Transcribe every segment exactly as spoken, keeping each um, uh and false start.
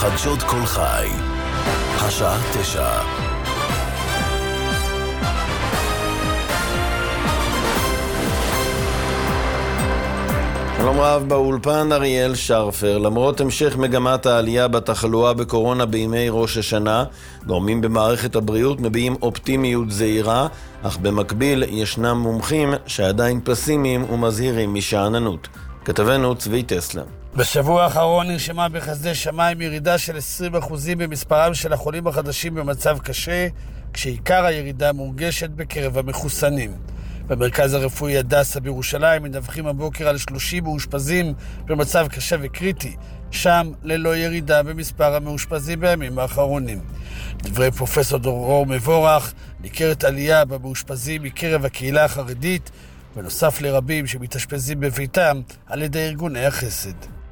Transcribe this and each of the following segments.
חדשות כל חי, השעה תשע. שלום רב באולפן, אריאל שרפר. למרות המשך מגמת העלייה בתחלואה בקורונה בימי ראש השנה, גורמים במערכת הבריאות מביעים אופטימיות זהירה, אך במקביל ישנם מומחים שעדיין פסימיים ומזהירים משעננות. כתבנו צבי טסלר. בשבוע האחרון נרשמה בחסדי שמיים ירידה של עשרים אחוז במספרם של החולים החדשים במצב קשה, כשעיקר הירידה מורגשת בקרב המחוסנים. במרכז הרפואי הדסה בירושלים מדווחים הבוקר על שלושים מאושפזים במצב קשה וקריטי, שם ללא ירידה במספר המאושפזים בימים האחרונים. דברי פרופסור דרור מבורך, ניכרת עלייה במאושפזים מקרב הקהילה החרדית, בנוסף לרבים שמתאשפזים בביתם על ידי ארגוני החסד.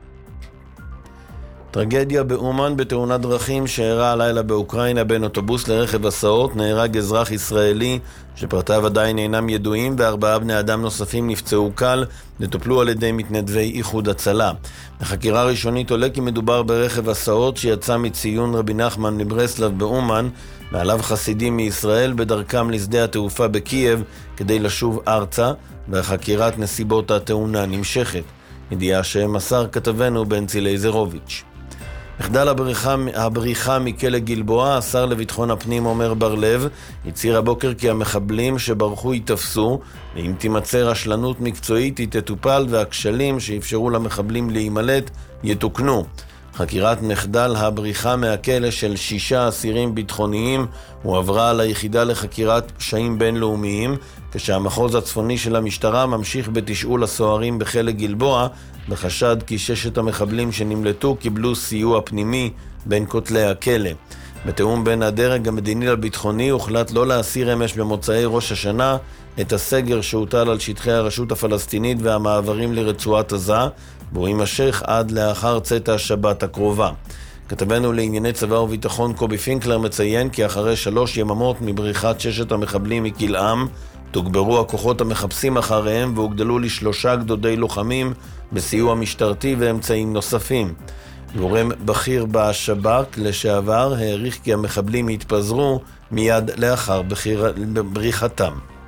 טרגדיה באומן בתאונת דרכים שאירעה הלילה באוקראינה בין אוטובוס לרכב הסעות. נהרג אזרח ישראלי שפרטיו עדיין אינם ידועים, וארבעה בני אדם נוספים נפצעו קל וטופלו על ידי מתנדבי איחוד הצלה. בחקירה ראשונית עולה כי מדובר ברכב הסעות שיצא מציון רבי נחמן מברסלב באומן, מעליו חסידים מישראל בדרכם לשדה התעופה בקייב כדי לשוב ארצה, וחקירת נסיבות התאונה נמשכת. ידיעה שמסר כתבנו בנצי לייזרוביץ'. מחדל הבריחה, הבריחה מכלא גלבוע, השר לביטחון הפנים עומר בר לב הצהיר הבוקר כי המחבלים שברחו ייתפסו, ואם תימצא רשלנות מקצועית היא תטופל והכשלים שאפשרו למחבלים להימלט יתוקנו. חקירת מחדל הבריחה מהכלא של שישה אסירים ביטחוניים הועברה ליחידה לחקירת פשעים בינלאומיים, כשהמחוז הצפוני של המשטרה ממשיך בתשאול הסוהרים בכלא גלבוע, בחשד כי ששת המחבלים שנמלטו קיבלו סיוע פנימי בין כותלי הכלא. בתאום בין הדרג המדיני לביטחוני הוחלט לא להסיר אמש במוצאי ראש השנה את הסגר שהוטל על שטחי הרשות הפלסטינית והמעברים לרצועת עזה, והוא יימשך עד לאחר צאת השבת הקרובה. כתבנו לענייני צבא וביטחון קובי פינקלר מציין כי אחרי שלוש יממות מבריחת ששת המחבלים מכלאם, תוגברו הכוחות המחפשים אחריהם והוגדלו לשלושה גדודי לוחמים בסיוע משטרתי ואמצעים נוספים. גורם בכיר בשב"כ לשעבר העריך כי המחבלים התפזרו מיד לאחר בריחתם.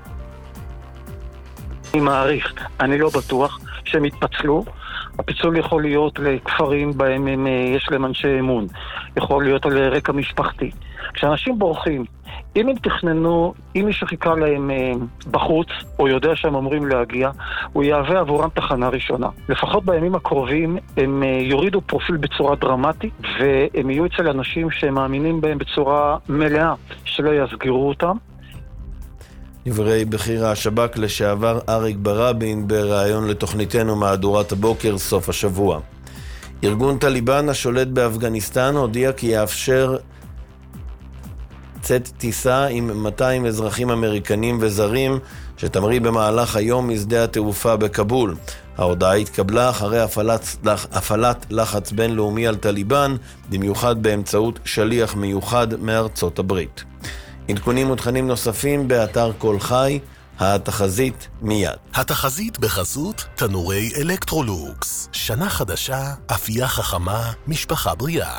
אני מעריך, אני לא בטוח שהם התפצלו. הפיצול יכול להיות לכפרים בהם הם, יש להם אנשי אמון, יכול להיות על רקע משפחתי. כשאנשים בורחים, אם הם תכננו, אם מי שחיכה להם בחוץ, או יודע שהם אמורים להגיע, הוא יהווה עבורם תחנה ראשונה. לפחות בימים הקרובים הם יורידו פרופיל בצורה דרמטית, והם יהיו אצל אנשים שהם מאמינים בהם בצורה מלאה, שלא יסגרו אותם. דברי בכיר השב"כ לשעבר אריק ברבין בראיון לתוכניתנו מהדורת הבוקר סוף השבוע. ארגון טליבן השולט באפגניסטן הודיע כי יאפשר צאת טיסה עם מאתיים אזרחים אמריקנים וזרים שתמריא במהלך היום משדה התעופה בקבול. ההודעה התקבלה אחרי הפעלת, הפעלת לחץ בינלאומי על טליבן, במיוחד באמצעות שליח מיוחד מארצות הברית. עדכונים ותכנים נוספים באתר כל חי, התחזית מיד. התחזית בחסות תנורי אלקטרולוקס. שנה חדשה, אפייה חכמה, משפחה בריאה.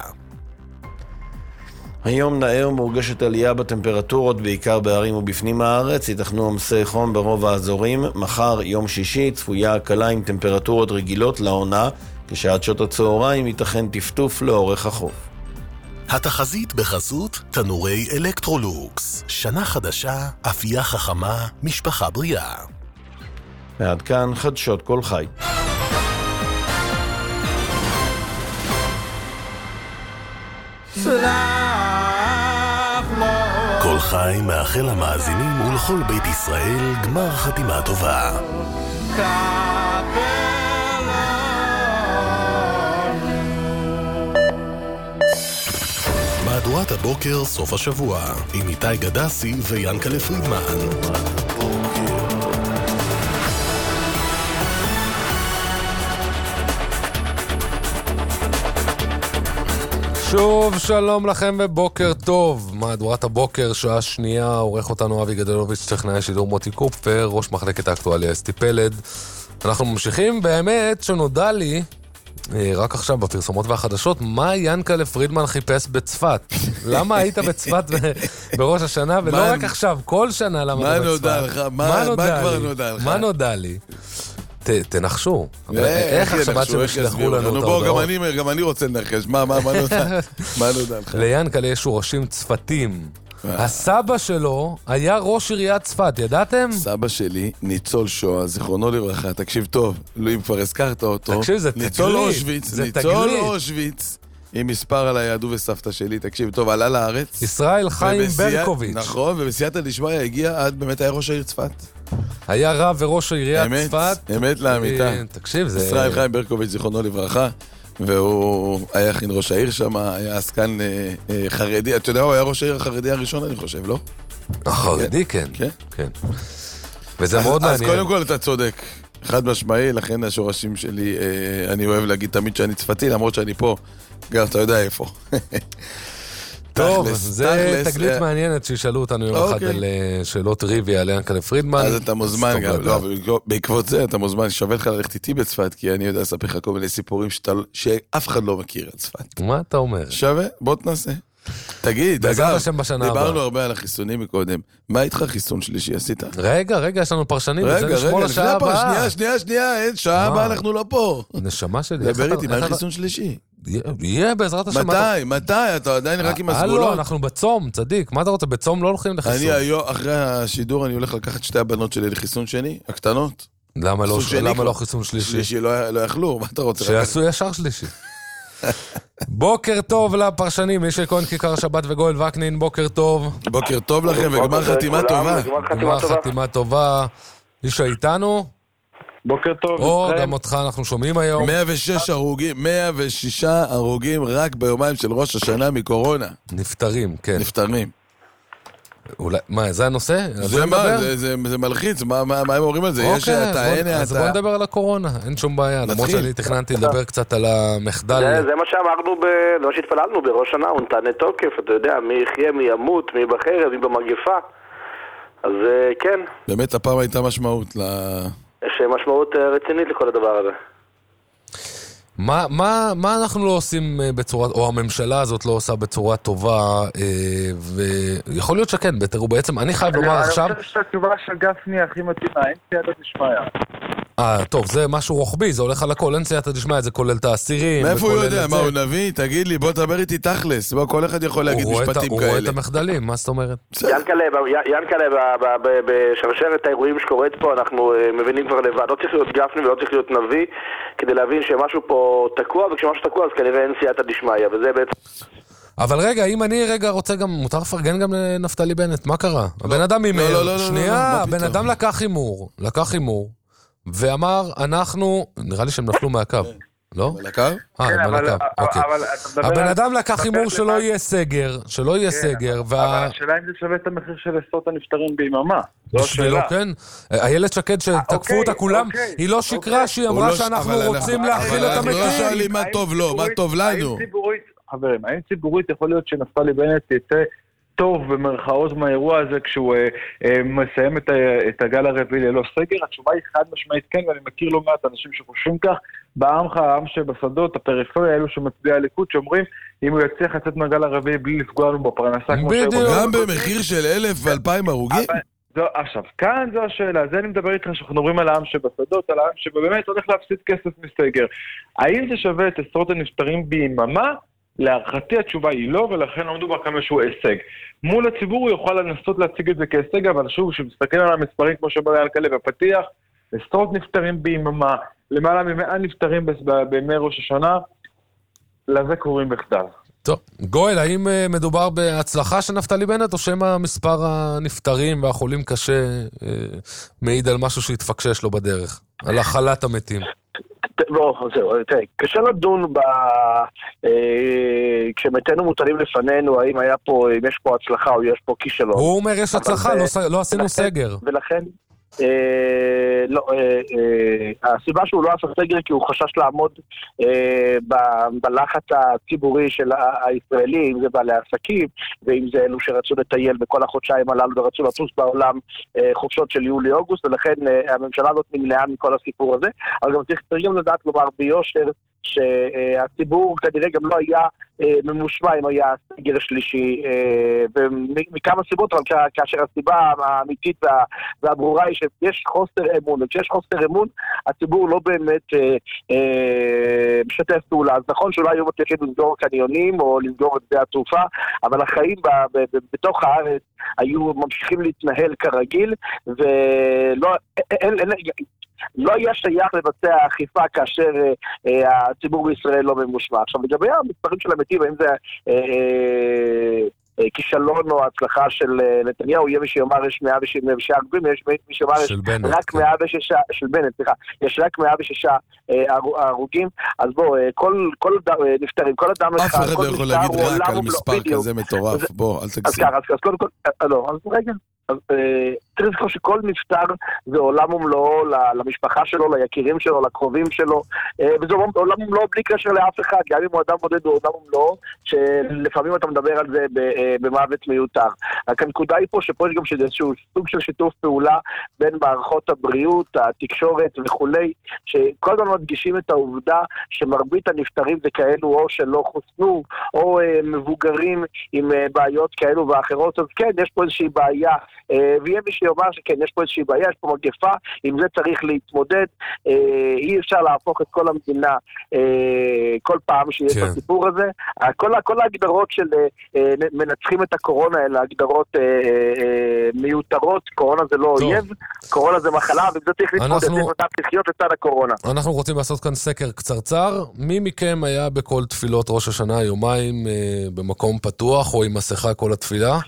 היום נער מורגשת עלייה בטמפרטורות בעיקר בערים ובפנים הארץ, ייתכנו עומסי חום ברוב האזורים. מחר יום שישי צפויה הקלה עם טמפרטורות רגילות לעונה, כשעד שעות הצהריים ייתכן טפטוף לאורך החוף. התחזית בחסות תנורי אלקטרולוקס. שנה חדשה, אפייה חכמה, משפחה בריאה. ועד כאן חדשות כל חי. כל חי מאחל למאזינים ולכל בית ישראל גמר חתימה טובה. מהדורת הבוקר סוף השבוע עם איתי גדסי ויאנקלה פרידמן. שוב שלום לכם ובוקר טוב. מהדורת הבוקר שעה שנייה, עורך אותנו אבי גדלוביץ', טכנאי השידור מוטי קופפר, ראש מחלקת האקטואליה אסתי פלד. אנחנו ממשיכים. באמת שנודע לי רק עכשיו בפרסומות והחדשות, מה ינקלה פרידמן חיפש בצפת? למה היית בצפת בראש השנה, ולא רק עכשיו, כל שנה למה מה בצפת? נודע לך? מה כבר נודע לך? מה נודע לי? תנחשו. איך עכשיו עד שמשלחו לנו את ההודעות? גם אני רוצה לנחש, מה נודע לך? ליאנקלה יש שורשים צפתים. הסבא שלו היה ראש עיריית צפת, ידעתם? סבא שלי, ניצול שואה, זיכרונו לברכה, תקשיב טוב, אם כבר הזכרת אותו, תקשיב, זה תגלית, ניצול אושוויץ, ניצול אושוויץ, עם מספר על היהדות וסבתא שלי, תקשיב טוב, עלה לארץ. ישראל חיים ברקוביץ'. נכון, ובסייעתא דשמיא הגיע עד באמת היה ראש העיר צפת. היה רב וראש עיריית צפת. אמת לאמיתה. תקשיב, זה... ישראל חיים ברקוביץ', זיכרונו לברכה. והוא היה הכין ראש העיר שם, היה עסקן אה, אה, חרדי, אתה יודע, הוא היה ראש העיר החרדי הראשון, אני חושב, לא? החרדי, כן. כן? כן. וזה אז, מאוד אז מעניין. קודם כל אתה צודק, חד משמעי, לכן השורשים שלי, אה, אני אוהב להגיד תמיד שאני צפתי, למרות שאני פה, גם אתה יודע איפה. טוב, זה תגלית מעניינת שישאלו אותנו יום אחד על שאלות ריבי על ינקלה פרידמן. אז אתה מוזמן גם, לא, בעקבות זה אתה מוזמן, שווה לך ללכת איתי בצפת, כי אני יודע לספר לך כל מיני סיפורים שאף אחד לא מכיר את צפת. מה אתה אומר? שווה, בוא תנסה. תגיד, אגב, דיברנו הרבה על החיסונים מקודם, מה איתך חיסון שלישי עשית? רגע, רגע, יש לנו פרשנים, רגע, רגע, לפני הפעם, שנייה, שנייה, שנייה, אין, שעה הבאה אנחנו לא פה. נשמה שלי. דבר איתי, מה חיסון שלישי? יהיה בעזרת השם. מתי? מתי? אתה עדיין רק עם הסגולות? לא, אנחנו בצום, צדיק. מה אתה רוצה? בצום לא הולכים לחיסון. אני היום, אחרי השידור, אני הולך לקחת שתי הבנות שלי לחיסון שני, הקטנות. למה לא חיסון שלישי? שלישי לא יכלו, מה אתה רוצה? שיעשו ישר שלישי. בוקר טוב לפרשנים, מי שכהן כיכר שבת וגואל וקנין, בוקר טוב. בוקר טוב לכם וגמר חתימה טובה. גמר חתימה טובה. מישהו איתנו? בוקר טוב. או, גם אותך אנחנו שומעים היום. מאה ושש הרוגים, מאה ושישה הרוגים רק ביומיים של ראש השנה מקורונה. נפטרים, כן. נפטרים. אולי, מה, זה הנושא? זה מה, זה מלחיץ, מה הם אומרים על זה? אוקיי, אז בוא נדבר על הקורונה, אין שום בעיה, למרות שאני תכננתי לדבר קצת על המחדל. זה מה שאמרנו, זה מה שהתפללנו בראש שנה, הוא נתן תוקף, אתה יודע, מי יחיה, מי ימות, מי בחרב, מי במגפה, אז כן. באמת הפעם הייתה משמעות ל... יש משמעות רצינית לכל הדבר הזה. מה, מה, מה אנחנו לא עושים בצורה, או הממשלה הזאת לא עושה בצורה טובה, ויכול להיות שכן, בתראו בעצם, אני חייב לומר עכשיו... אני חושב שהתשובה של גפני הכי מתאימה, אין סייעתא דשמיא. אה, טוב, זה משהו רוחבי, זה הולך על הכל, אין סייעתא דשמיא, זה כולל את האסירים. מאיפה הוא יודע? מה, הוא נביא? תגיד לי, בוא תדבר איתי תכלס, בוא, כל אחד יכול להגיד משפטים כאלה. הוא רואה את המחדלים, מה זאת אומרת? ינקלה, בשרשרת האירועים שקורית פה, אנחנו מבינים כבר לבד, לא צריך להיות גפני ולא צריך להיות נביא, כדי להבין שמשהו פה תקוע, וכשמשהו תקוע אז כנראה אין סייעתא דשמיא, וזה בעצם... אבל רגע, אם אני רגע רוצה גם, מותר לפרגן גם לנפתלי בנט, מה קרה? הבן אדם הימר, שנייה, הבן אדם לקח הימור, לקח הימור, ואמר, אנחנו, נראה לי שהם נפלו מהקו, לא? מהקו? אה, מהקו, אוקיי. הבן אדם לקח הימור שלא יהיה סגר, שלא יהיה סגר, אבל השאלה אם זה שווה את המחיר של עשרות הנפטרים ביממה. בשבילו, כן. איילת שקד שתקפו אותה כולם, היא לא שקרה שהיא אמרה שאנחנו רוצים להכיל את המתים. לא שואלים מה טוב לו, מה טוב לנו. חברים, האם ציבורית יכול להיות שנפתלי בנט יצא טוב במרכאות מהאירוע הזה כשהוא אה, אה, מסיים את, ה, את הגל הרביעי ללא סגר? התשובה היא חד משמעית כן, ואני מכיר לא מעט אנשים שחושבים כך, בעמך, העם שבשדות, הפריפריה, אלו שמצביע הליכוד, שאומרים אם הוא יצליח לצאת מהגל הרביעי בלי לפגוע לנו בפרנסה כמו בדיוק. גם במחיר של אלף ואלפיים הרוגים? זו, עכשיו, כאן זו השאלה, זה אני מדבר איתך שאנחנו מדברים על העם שבשדות, על העם שבאמת הולך להפסיד כסף מסגר. האם זה שווה את עשרות הנפטרים ביממה? להערכתי התשובה היא לא, ולכן לא מדובר כמה שהוא הישג. מול הציבור הוא יוכל לנסות להציג את זה כהישג, אבל שוב, כשמסתכל על המספרים כמו שאומר ינקלה בפתיח, עשרות נפטרים ביממה, למעלה ממאה נפטרים בימי ראש השנה, לזה קוראים בכתב. טוב, גואל, האם מדובר בהצלחה של נפתלי בנט, או שמה מספר הנפטרים והחולים קשה מעיד על משהו שהתפקשש לו בדרך, על החלת המתים? לא, זהו, תראה, קשה לדון ב... כשמתנו מוטלים לפנינו, האם היה פה, אם יש פה הצלחה או יש פה כישלון. הוא אומר יש הצלחה, לא עשינו סגר. ולכן, לא, הסיבה שהוא לא עשה סגר כי הוא חשש לעמוד בלחץ הציבורי של הישראלי, אם זה בעלי עסקים ואם זה אלו שרצו לטייל בכל החודשיים הללו ורצו לטוס בעולם חופשות של יולי-אוגוסט, ולכן הממשלה הזאת נמנעה מכל הסיפור הזה. אבל גם צריך גם לדעת לומר ביושר שהציבור כנראה גם לא היה ממושמע אם היה סגר שלישי, ומכמה סיבות, אבל כאשר הסיבה האמיתית והברורה היא שיש חוסר אמון, וכשיש חוסר אמון הציבור לא באמת משתף פעולה. אז נכון שאולי היו מצליחים לסגור קניונים או לסגור את שדה התעופה, אבל החיים בתוך הארץ היו ממשיכים להתנהל כרגיל, ולא אין, אין, לא היה שייך לבצע אכיפה כאשר אה, הציבור בישראל לא ממושמע. עכשיו, לגבי המספרים של המתים, האם זה אה, אה, כישלון או הצלחה של אה, נתניהו, יהיה מי שיאמר יש מאה ושש הרוגים, יש מי שיאמר יש רק מאה ושש, של בנט, סליחה, יש רק מאה ושש הרוגים, אז בוא, אה, כל, כל דם, אה, נפטרים, כל אדם אף אחד לא יכול להגיד רק על מספר כזה מטורף, בוא, אל תגזים. אז ככה, אז קודם כל, לא, אז רגע. אז צריך לזכור שכל נפטר זה עולם ומלואו למשפחה שלו, ליקירים שלו, לקרובים שלו, וזה עולם ומלואו בלי קשר לאף אחד, גם אם הוא אדם בודד הוא עולם ומלואו, שלפעמים אתה מדבר על זה במוות מיותר. רק הנקודה היא פה שפה יש גם איזשהו סוג של שיתוף פעולה בין מערכות הבריאות, התקשורת וכולי, שכל הזמן מדגישים את העובדה שמרבית הנפטרים זה כאלו או שלא חוסנו, או מבוגרים עם בעיות כאלו ואחרות, אז כן, יש פה איזושהי בעיה, ויהיה מי שיאמר שכן, יש פה איזושהי בעיה, יש פה מגפה, עם זה צריך להתמודד, אי אפשר להפוך את כל המדינה כל פעם שיש כן. בסיפור הזה. כל, כל ההגדרות של מנצחים את הקורונה, אלה הגדרות מיותרות, קורונה זה לא אויב, קורונה זה מחלה, וזה צריך להתמודד, אנחנו... צריך לחיות לצד הקורונה. אנחנו רוצים לעשות כאן סקר קצרצר, מי מכם היה בכל תפילות ראש השנה יומיים במקום פתוח או עם מסכה כל התפילה?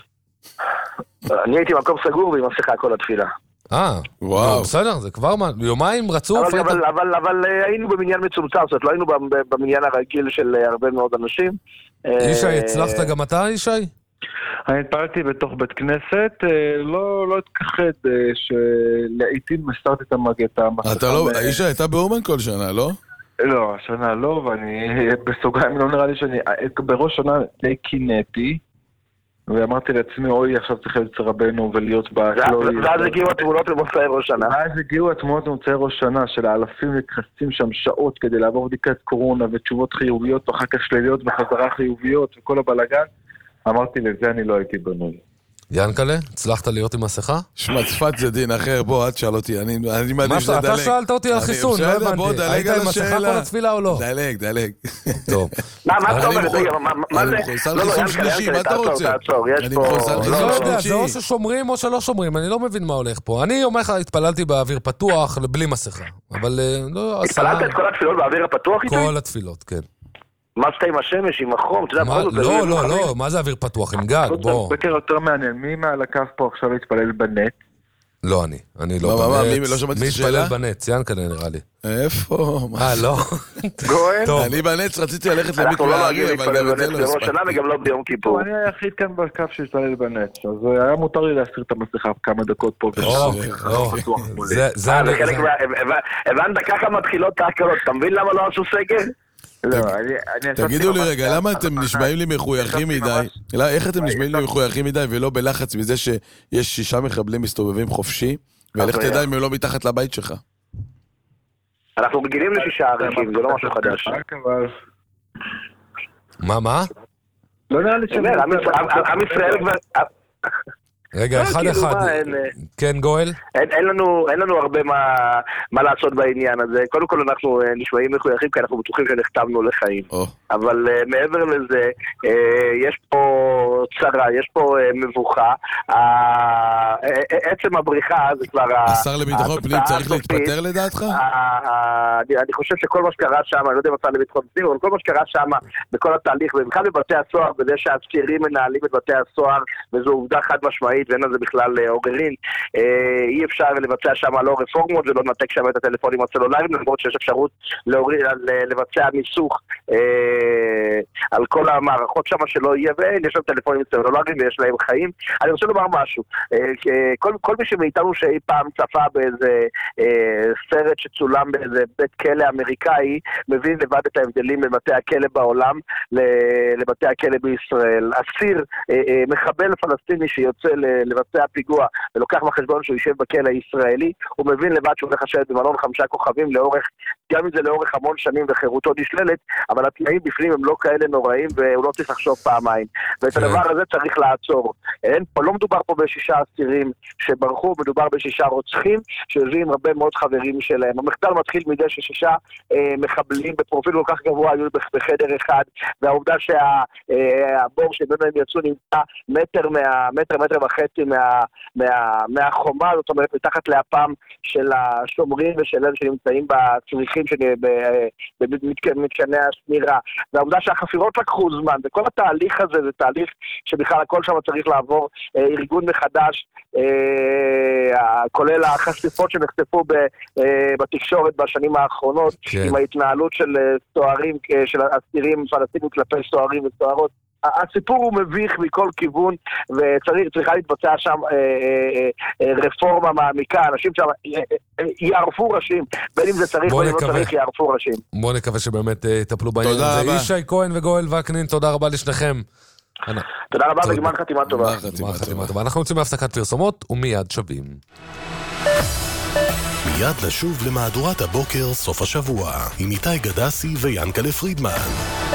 אני הייתי במקום סגור ועם מסכה כל התפילה. אה, וואו. בסדר, זה כבר מה, יומיים רצוף. אבל, אבל, אבל, אבל היינו במניין מצומצם, זאת לא היינו במניין הרגיל של הרבה מאוד אנשים. ישי, הצלחת גם אתה, ישי? אני התפעלתי בתוך בית כנסת, לא, לא התכחד שלעיתים מסרתי את המגטה. אתה לא, ישי, הייתה באומן כל שנה, לא? לא, השנה לא, ואני בסוגריים לא נראה לי שאני, בראש שנה די קינאתי, ואמרתי לעצמי, אוי, עכשיו צריך להיות רבנו ולהיות בה... ואז הגיעו התמונות למוצאי ראש שנה. ואז הגיעו התמונות למוצאי ראש שנה, של האלפים נכנסים שם שעות כדי לעבור בדיקת קורונה ותשובות חיוביות, ואחר כך שליליות וחזרה חיוביות וכל הבלגן. אמרתי, לזה אני לא הייתי בנוי. ינקלה, הצלחת להיות עם מסכה? שמע, צפת זה דין אחר, בוא, אל תשאל אותי, אני מעדיף שדלג. אתה שאלת אותי על חיסון, לא הבנתי. היית עם מסכה כל התפילה או לא? דלג, דלג. טוב. מה אתה אומר? מה זה? אני מחוסל חיסון שלישי, מה אתה רוצה? אני מחוסל חיסון שלישי. זה או ששומרים או שלא שומרים, אני לא מבין מה הולך פה. אני יום אחד התפללתי באוויר פתוח, בלי מסכה. אבל לא... התפללת את כל התפילות באוויר הפתוח? כל התפילות, כן. מה שאתה עם השמש, עם החום? לא, לא, לא, מה זה אוויר פתוח? עם גג, בוא. בקר יותר מעניין, מי מעל הקו פה עכשיו להתפלל בנט? לא אני, אני לא בנט. מי התפלל בנט? ציין כאן נראה לי. איפה? אה, לא? גואל? אני בנט רציתי ללכת למקווה. אנחנו לא נגיד להתפלל בנט בראש שנה וגם לא ביום כיפור. אני היחיד כאן בקו שהתפלל בנט, אז היה מותר לי להסיר את המסכה כמה דקות פה. הבנת ככה מתחילות תעקלות, אתה מבין למה לא עשו סגר? תגידו לי רגע, למה אתם נשמעים לי מחויכים מדי? איך אתם נשמעים לי מחויכים מדי ולא בלחץ מזה שיש שישה מחבלים מסתובבים חופשי, ולך תדע אם הם לא מתחת לבית שלך? אנחנו רגילים לשישה ערכים, זה לא משהו חדש. מה, מה? לא נראה לי שאומר, עם ישראל כבר... רגע, אחד אחד. כן, גואל? אין לנו הרבה מה לעשות בעניין הזה. קודם כל אנחנו נשמעים מחויכים, כי אנחנו בטוחים שנחתמנו לחיים. אבל מעבר לזה, יש פה צרה, יש פה מבוכה. עצם הבריחה זה כבר... השר לביטחון פנים צריך להתפטר לדעתך? אני חושב שכל מה שקרה שם, אני לא יודע אם השר לביטחון פנים, אבל כל מה שקרה שם בכל התהליך, ובכלל בבתי הסוהר, בזה שהצעירים מנהלים את בתי הסוהר, וזו עובדה חד משמעית, ואין על זה בכלל עוררין. אי אפשר לבצע שם לא רפורמות ולא נתק שם את הטלפונים הסלולריים, למרות שיש אפשרות לבצע מיסוך על כל המערכות שם שלא יהיה, ואין, יש שם טלפונים טלפונים סלולריים ויש להם חיים. אני רוצה לומר משהו, כל, כל מי שמאיתנו שאי פעם צפה באיזה סרט שצולם באיזה בית כלא אמריקאי, מבין לבד את ההבדלים בבתי הכלא בעולם לבתי הכלא בישראל. אסיר, מחבל פלסטיני שיוצא לבצע פיגוע ולוקח בחשבון שהוא יישב בכלא הישראלי, הוא מבין לבד שהוא הולך לשבת במלון חמישה כוכבים לאורך, גם אם זה לאורך המון שנים וחירותו נשללת, אבל התנאים בפנים הם לא כאלה נוראים והוא לא צריך לחשוב פעמיים. ואת הדבר הזה צריך לעצור. אין פה, לא מדובר פה בשישה אסירים שברחו, מדובר בשישה רוצחים שיושבים הרבה מאוד חברים שלהם. המחדל מתחיל מדי ששישה אה, מחבלים בפרופיל כל כך גבוה היו בחדר אחד, והעובדה שהבור שבנו הם יצאו נמצא מטר, מה, מטר, מטר וחצי מה, מה, מהחומה, זאת אומרת מתחת לאפם של השומרים ושל אלה שנמצאים בצריכים במתקני השמירה, והעובדה שהחפירות לקחו זמן, וכל התהליך הזה זה תהליך שבכלל הכל שם צריך לעבור אה, ארגון מחדש, אה, כולל החשיפות שנחשפו ב, אה, בתקשורת בשנים האחרונות, כן. עם ההתנהלות של סוהרים, של אסירים פלסטינים כלפי סוהרים וסוהרות. הסיפור הוא מביך מכל כיוון, וצריכה להתבצע שם אה, אה, אה, רפורמה מעמיקה, אנשים שם אה, אה, יערפו ראשים, בין אם זה צריך בין אם לא צריך יערפו ראשים. בוא נקווה שבאמת יטפלו בעניין הזה. ישי כהן וגואל וקנין, תודה רבה לשניכם. תודה רבה וגמר חתימה טובה. אנחנו יוצאים מהפסקת פרסומות ומיד שבים. מיד נשוב למהדורת הבוקר סוף השבוע עם איתי גדסי ויאנקלה פרידמן.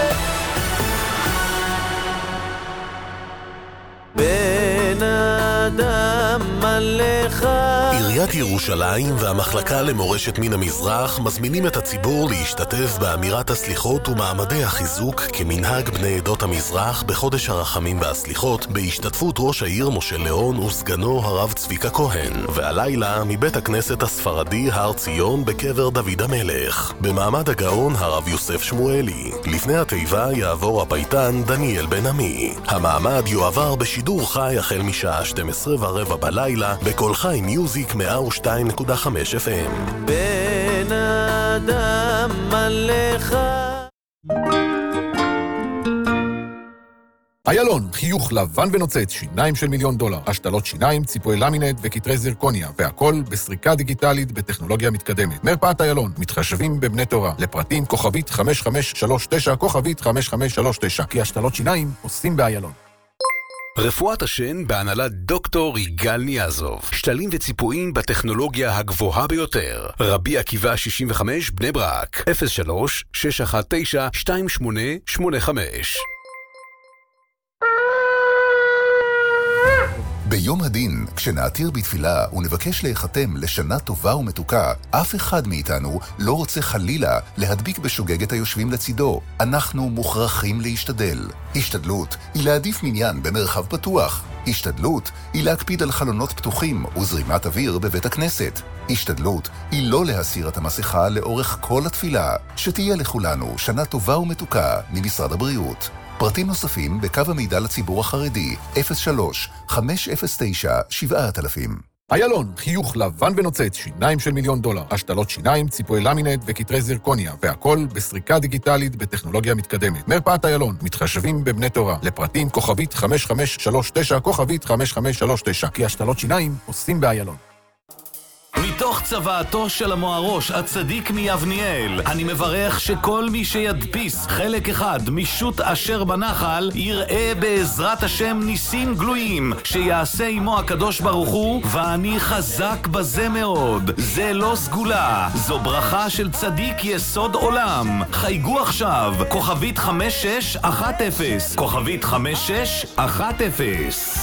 בן אדם עליך. עיריית ירושלים והמחלקה למורשת מן המזרח מזמינים את הציבור להשתתף באמירת הסליחות ומעמדי החיזוק כמנהג בני עדות המזרח בחודש הרחמים והסליחות, בהשתתפות ראש העיר משה ליאון וסגנו הרב צביקה כהן, והלילה מבית הכנסת הספרדי הר ציון בקבר דוד המלך, במעמד הגאון הרב יוסף שמואלי. לפני התיבה יעבור הפייטן דניאל בן עמי. המעמד יועבר בשידור חי החל משעה שתים עשרה ורבע בלילה בכל חי מיוזיק מאה ושתיים נקודה חמש אף אם. בן אדם עליך. איילון, חיוך לבן ונוצץ, שיניים של מיליון דולר, השתלות שיניים, ציפוי למינט וכתרי זירקוניה, והכל בסריקה דיגיטלית בטכנולוגיה מתקדמת. מרפאת איילון, מתחשבים בבני תורה, לפרטים כוכבית חמש חמש שלוש תשע, כוכבית חמש חמש שלוש תשע, כי השתלות שיניים עושים באיילון. רפואת השן בהנהלת דוקטור יגאל ניאזוב. שתלים וציפויים בטכנולוגיה הגבוהה ביותר. רבי עקיבא שישים וחמש בני ברק. אפס שלוש שש אחת תשע שתיים שמונה שמונה חמש. ביום הדין, כשנעתיר בתפילה ונבקש להיחתם לשנה טובה ומתוקה, אף אחד מאיתנו לא רוצה חלילה להדביק בשוגג את היושבים לצידו. אנחנו מוכרחים להשתדל. השתדלות היא להעדיף מניין במרחב פתוח. השתדלות היא להקפיד על חלונות פתוחים וזרימת אוויר בבית הכנסת. השתדלות היא לא להסיר את המסכה לאורך כל התפילה. שתהיה לכולנו שנה טובה ומתוקה ממשרד הבריאות. פרטים נוספים בקו המידע לציבור החרדי אפס שלוש חמש אפס תשע שבעה אלפים. איילון, חיוך לבן ונוצץ, שיניים של מיליון דולר, השתלות שיניים, ציפוי למינט וכתרי זירקוניה, והכל בסריקה דיגיטלית בטכנולוגיה מתקדמת. מרפאת איילון, מתחשבים בבני תורה, לפרטים כוכבית חמש חמש שלוש תשע, כוכבית חמש חמש שלוש תשע, כי השתלות שיניים עושים באיילון. מתוך צוואתו של המוארוש הצדיק מיבניאל, אני מברך שכל מי שידפיס חלק אחד משוט אשר בנחל יראה בעזרת השם ניסים גלויים שיעשה עמו הקדוש ברוך הוא, ואני חזק בזה מאוד. זה לא סגולה, זו ברכה של צדיק יסוד עולם. חייגו עכשיו, כוכבית חמש שש אחת אפס, כוכבית חמש שש אחת אפס.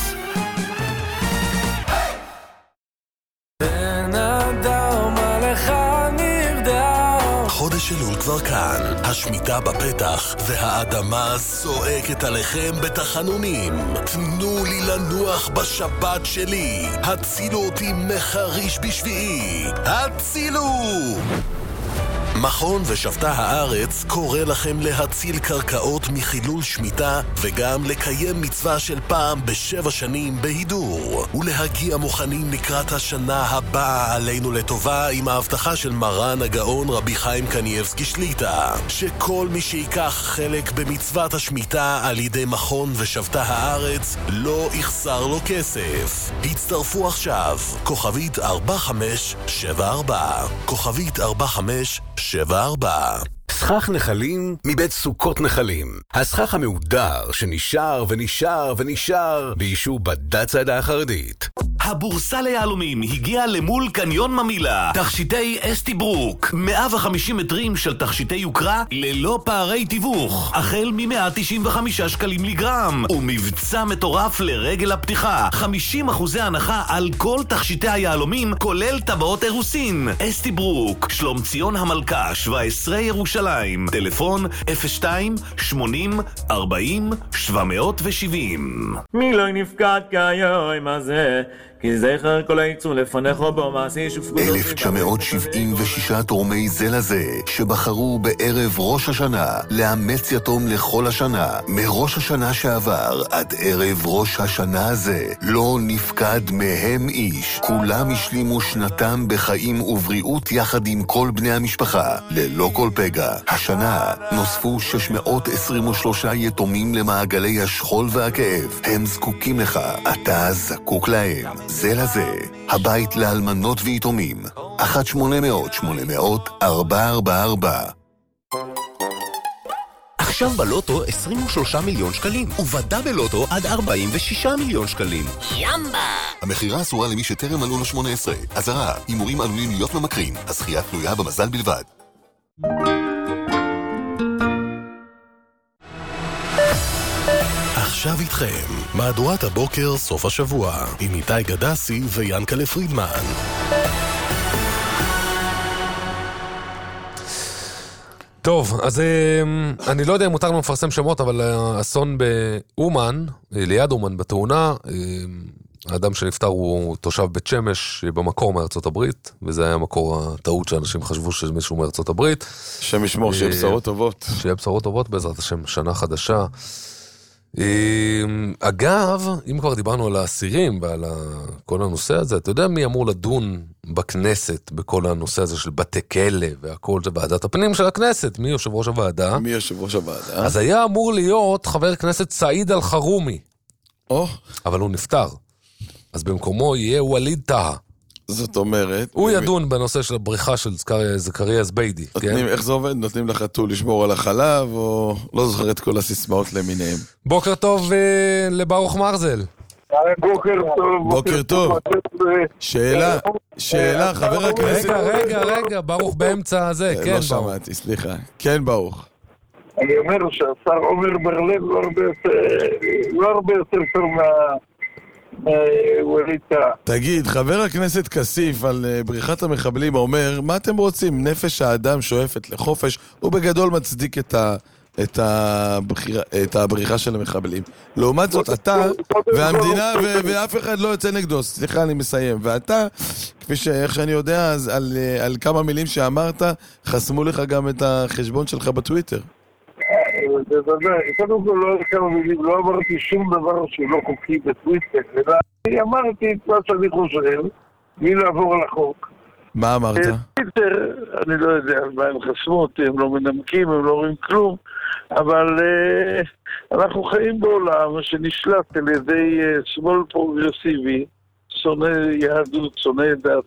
חודש אלול כבר כאן, השמיטה בפתח, והאדמה זועקת עליכם בתחנונים. תנו לי לנוח בשבת שלי, הצילו אותי מחריש בשביעי, הצילו! מכון ושבתה הארץ קורא לכם להציל קרקעות מחילול שמיטה וגם לקיים מצווה של פעם בשבע שנים בהידור ולהגיע מוכנים לקראת השנה הבאה עלינו לטובה עם ההבטחה של מרן הגאון רבי חיים קניאבסקי שליטה שכל מי שיקח חלק במצוות השמיטה על ידי מכון ושבתה הארץ לא יחסר לו כסף. הצטרפו עכשיו כוכבית ארבע חמש שבע ארבע כוכבית ארבע חמש שבע ארבע. סכך נחלים מבית סוכות נחלים. הסכך המהודר שנשאר ונשאר ונשאר באישור בד"ץ העדה החרדית. הבורסה ליהלומים הגיעה למול קניון ממילה. תכשיטי אסתי ברוק, מאה וחמישים מטרים של תכשיטי יוקרה ללא פערי תיווך, החל מ-מאה תשעים וחמישה שקלים לגרם, ומבצע מטורף לרגל הפתיחה, חמישים אחוזי הנחה על כל תכשיטי היהלומים כולל טבעות אירוסין. אסתי ברוק, שלום ציון המלכה, שבע עשרה ירושלים, טלפון אפס שתיים שמונים ארבעים שבע מאות ושבעים. מי לא נפקד כיום הזה כי זכר כל היצוא לפניך בו מעשי שופגות. אלף תשע מאות שבעים ושישה תורמי זה לזה שבחרו בערב ראש השנה לאמץ יתום לכל השנה מראש השנה שעבר עד ערב ראש השנה הזה לא נפקד מהם איש. כולם השלימו שנתם בחיים ובריאות יחד עם כל בני המשפחה ללא כל פגע. השנה נוספו שש מאות עשרים ושלושה יתומים למעגלי השכול והכאב. הם זקוקים לך, אתה זקוק להם. זה לזה, הבית לאלמנות ויתומים, אחת שמונה מאות שמונה מאות ארבע ארבע ארבע. עכשיו בלוטו עשרים ושלושה מיליון שקלים, ובדה בלוטו עד ארבעים ושישה מיליון שקלים. ימבה! המחירה אסורה למי שטרם מלאו לו שמונה עשרה. אזהרה, הימורים עלולים להיות ממכרים, הזכייה תלויה במזל בלבד. עכשיו איתכם, מהדורת הבוקר סוף השבוע, עם איתי גדסי ויאנקלה פרידמן. טוב, אז אני לא יודע אם מותר לנו לפרסם שמות, אבל האסון באומן, ליד אומן בתאונה, האדם שנפטר הוא תושב בית שמש במקור מארצות הברית, וזה היה מקור הטעות שאנשים חשבו שמישהו מארצות הברית. שם ישמור, שיהיה בשורות טובות. שיהיה בשורות טובות בעזרת השם, שנה חדשה. אגב, אם כבר דיברנו על האסירים ועל כל הנושא הזה, אתה יודע מי אמור לדון בכנסת בכל הנושא הזה של בתי כלא והכל, זה ועדת הפנים של הכנסת, מי יושב ראש הוועדה? מי יושב ראש הוועדה? אז היה אמור להיות חבר כנסת סעיד אל-חרומי, או. אבל הוא נפטר, אז במקומו יהיה ווליד טאהא. זאת אומרת... הוא ידון בנושא של הבריחה של זכריה זביידי. איך זה עובד? נותנים לחתול לשמור על החלב, או לא זוכר את כל הסיסמאות למיניהם. בוקר טוב לברוך מרזל. בוקר טוב. בוקר טוב. שאלה, שאלה, חבר הכנסת... רגע, רגע, רגע, ברוך באמצע הזה, כן, ברוך. לא שמעתי, סליחה. כן, ברוך. אני אומר שהשר עומר בר-לב לא הרבה יותר טוב מה... תגיד, חבר הכנסת כסיף על בריחת המחבלים אומר, מה אתם רוצים? נפש האדם שואפת לחופש, הוא בגדול מצדיק את ה... את הבריחה, את הבריחה של המחבלים. לעומת זאת, אתה והמדינה ואף אחד לא יוצא נגדו. סליחה, אני מסיים. ואתה, כפי שאיך שאני יודע, אז על, על כמה מילים שאמרת, חסמו לך גם את החשבון שלך בטוויטר. קודם כל לא כמה מילים, לא אמרתי שום דבר שהוא לא חוקי בטוויטר, אלא אני אמרתי את מה שאני חושב, מי לעבור על החוק. מה אמרת? טוויטר, אני לא יודע על מה הם חסמו אותי, הם לא מנמקים, הם לא רואים כלום, אבל אנחנו חיים בעולם שנשלט על ידי שמאל פרוגרסיבי, שונא יהדות, שונא דת,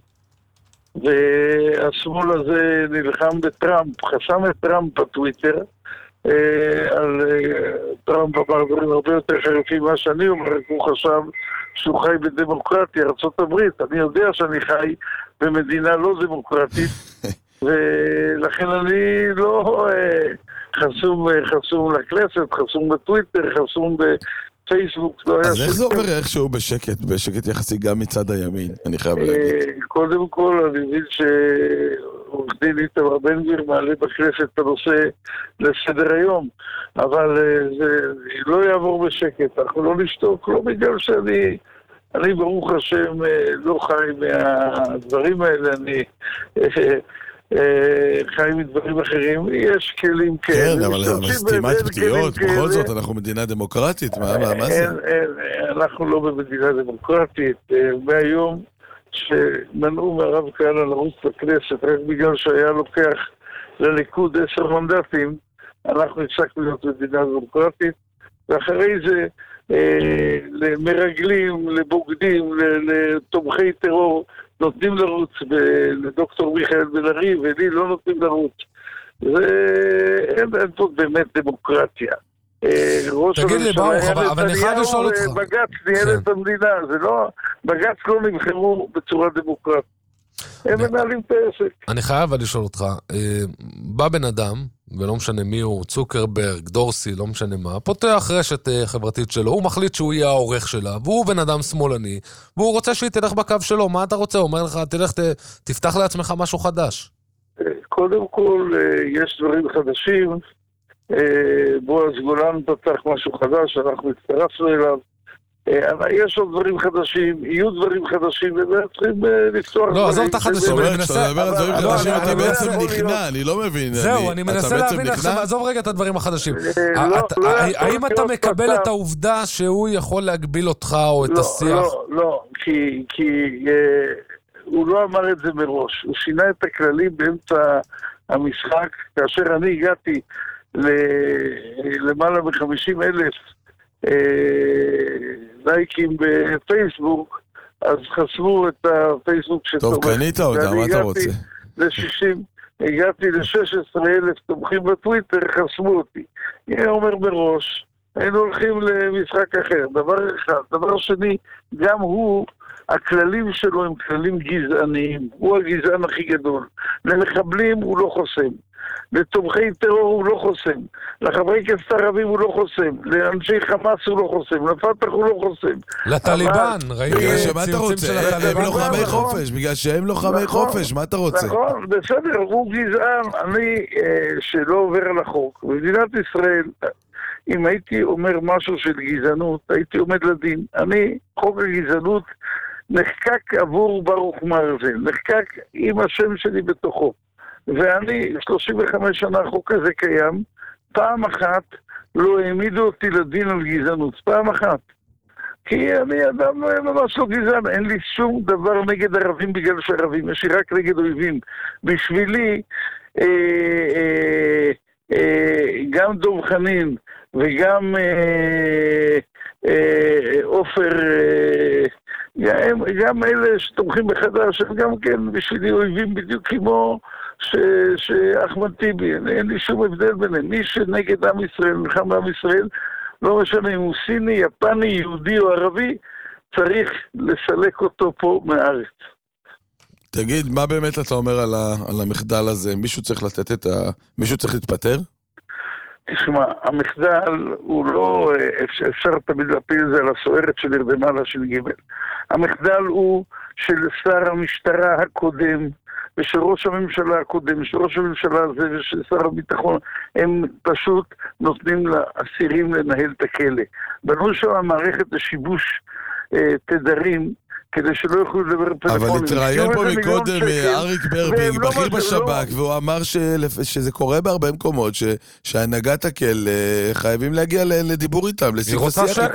והשמאל הזה נלחם בטראמפ, חסם את טראמפ בטוויטר, על טראמפ אמר דברים הרבה יותר חריפים מה שאני אומר, הוא חשב שהוא חי בדמוקרטיה, ארצות הברית. אני יודע שאני חי במדינה לא דמוקרטית, ולכן אני לא חסום, חסום לכנסת, חסום בטוויטר, חסום בפייסבוק. אז איך זה עובר איכשהו בשקט, בשקט יחסי גם מצד הימין, אני חייב להגיד. קודם כל, אני מבין שעורך דין איתמר בן גביר מעלה בכנסת את הנושא לסדר היום, אבל זה לא יעבור בשקט, אנחנו לא נשתוק, לא בגלל שאני, אני ברוך השם לא חי מהדברים האלה, אני חיים מדברים אחרים, יש כלים כאלה. כן, אבל סתימת פתיות, בכל זאת, אנחנו מדינה דמוקרטית, מה זה? אנחנו לא במדינה דמוקרטית. מהיום שמנעו מהרב כהנא לרוץ לכנסת, רק בגלל שהיה לוקח לליכוד עשר מנדטים, אנחנו הפסקנו להיות מדינה דמוקרטית, ואחרי זה למרגלים, לבוגדים, לתומכי טרור, נותנים לרוץ, לדוקטור מיכאל בן ארי, ולי לא נותנים לרוץ. ואין פה באמת דמוקרטיה. תגיד לי, ברוך, אבל אני חייב לשאול אותך. בג"ץ ניהל את המדינה, זה לא, בג"ץ לא נבחרו בצורה דמוקרטית. הם מנהלים את העסק. אני חייב לשאול אותך, בא בן אדם, ולא משנה מי הוא, צוקרברג, דורסי, לא משנה מה, פותח רשת חברתית שלו, הוא מחליט שהוא יהיה העורך שלה, והוא בן אדם שמאלני, והוא רוצה שהיא תלך בקו שלו, מה אתה רוצה? הוא אומר לך, תלך, תפתח לעצמך משהו חדש. קודם כל, יש דברים חדשים, בועז גולן פתח משהו חדש, אנחנו הצטרפנו אליו, אבל יש עוד דברים חדשים, יהיו דברים חדשים, וצריכים לפתוח... לא, עזוב את החדשים, אני מנסה... כשאתה מדבר על דברים חדשים, אתה בעצם נכנע, אני לא מבין. זהו, אני מנסה להבין עכשיו, עזוב רגע את הדברים החדשים. האם אתה מקבל את העובדה שהוא יכול להגביל אותך או את השיח? לא, לא, כי הוא לא אמר את זה מראש. הוא שינה את הכללים באמצע המשחק, כאשר אני הגעתי למעלה מ-חמישים אלף לייקים בפייסבוק, אז חסמו את הפייסבוק שתומך. טוב, קנית אותה, מה אתה רוצה? ל-שישים, הגעתי ל-שש עשרה אלף תומכים בטוויטר, חסמו אותי. אני אומר מראש, היינו הולכים למשחק אחר, דבר אחד. דבר שני, גם הוא, הכללים שלו הם כללים גזעניים, הוא הגזען הכי גדול. למחבלים הוא לא חוסם. לתומכי טרור הוא לא חוסם, לחברי כנסת ערבים הוא לא חוסם, לאנשי חמאס הוא לא חוסם, לפתח הוא לא חוסם. לטליבן, ראיתי ציוצים של הטליבן. הם לוחמי חופש, בגלל שהם לוחמי חופש, מה אתה רוצה? נכון, בסדר, הוא גזען. אני, שלא עובר על החוק, במדינת ישראל, אם הייתי אומר משהו של גזענות, הייתי עומד לדין. אני, חוק הגזענות, נחקק עבור ברוך מרזל, נחקק עם השם שלי בתוכו. ואני, שלושים וחמש שנה החוק הזה קיים, פעם אחת לא העמידו אותי לדין על גזענות, פעם אחת. כי אני אדם ממש לא גזען, אין לי שום דבר נגד ערבים בגלל שערבים, יש לי רק נגד אויבים. בשבילי, אה, אה, אה, גם דוב חנין וגם עופר, אה, אה, גם, גם אלה שתומכים בחדש, הם גם כן בשבילי אויבים בדיוק כמו... שאחמד טיבי, אין לי שום הבדל ביניהם. מי שנגד עם ישראל, נלחם בעם ישראל, לא משנה אם הוא סיני, יפני, יהודי או ערבי, צריך לסלק אותו פה מארץ. תגיד, מה באמת אתה אומר על, ה, על המחדל הזה? מישהו צריך לתת את ה... מישהו צריך להתפטר? תשמע, המחדל הוא לא... אפשר, אפשר תמיד להפיל את זה על הסוערת שנרדמה לה של ג'. המחדל הוא של שר המשטרה הקודם, ושל ראש הממשלה הקודם, ושל ראש הממשלה הזה, ושל שר הביטחון, הם פשוט נותנים לאסירים לנהל את הכלא. בנו שם המערכת לשיבוש אה, תדרים, כדי שלא יוכלו לדבר פלאפונים. אבל התראיין פה מקודם אריק ברבינג, בכיר בשב"כ, והוא אמר שזה קורה בהרבה מקומות, שהנהגת הכלא חייבים להגיע לדיבור איתם, לשיח ושיח.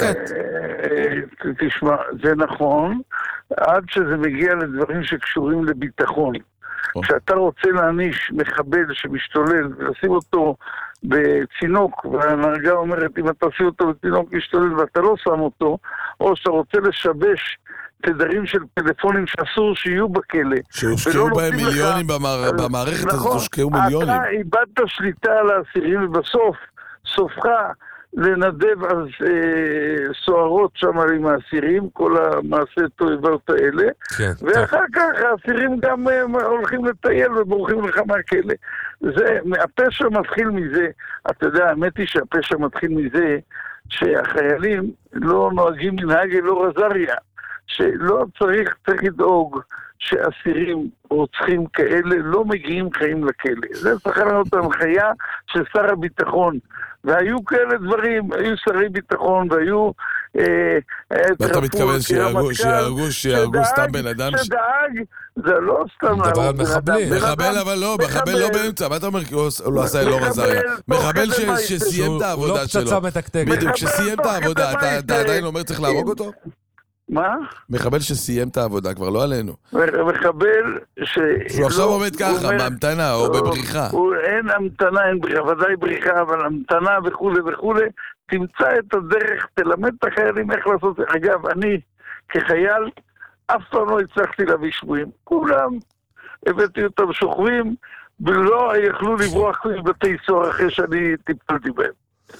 תשמע, זה נכון, עד שזה מגיע לדברים שקשורים לביטחון. כשאתה רוצה להעניש מחבל שמשתולל ולשים אותו בצינוק, והנהגה אומרת, אם אתה עושה אותו בצינוק משתולל ואתה לא שם אותו, או שאתה רוצה לשבש תדרים של טלפונים שאסור שיהיו בכלא. שהושקעו בהם מיליונים במערכת הזאת, הושקעו מיליונים. אתה איבדת שליטה על האסירים, ובסוף, סופך, לנדב אז אה, סוערות שם עם האסירים, כל המעשה תועבות האלה, כן, ואחר טוב. כך האסירים גם אה, הולכים לטייל ובורחים לך מהכלא. זה, הפשע מתחיל מזה, אתה יודע, האמת היא שהפשע מתחיל מזה שהחיילים לא נוהגים מנהג אלאור עזריה, שלא צריך, צריך לדאוג שאסירים רוצחים כאלה לא מגיעים חיים לכלא. זה צריך לנו את ההנחיה של שר הביטחון. והיו כאלה דברים, היו שרי ביטחון והיו ואתה מתכוון שיהרגו, שיהרגו סתם בן אדם? שדאג, זה לא סתם מדבר על מחבלים. מחבל אבל לא, מחבל לא באמצע, מה אתה אומר? הוא לא עשה אלאור עזריה. מחבל שסיים את העבודה שלו. הוא לא פצצה מתקתקת. בדיוק, שסיים את העבודה, אתה עדיין אומר צריך להרוג אותו? מה? מחבל שסיים את העבודה, כבר לא עלינו. מחבל ש... שהוא עכשיו עומד ככה, בהמתנה או בבריחה. אין המתנה, אין בריחה, ודאי בריחה, אבל המתנה וכו' וכו'. תמצא את הדרך, תלמד את החיילים איך לעשות. אגב, אני כחייל, אף פעם לא הצלחתי להביא שבויים. כולם, הבאתי אותם שוכבים, ולא יכלו לברוח מבתי סוהר אחרי שאני טיפלתי בהם.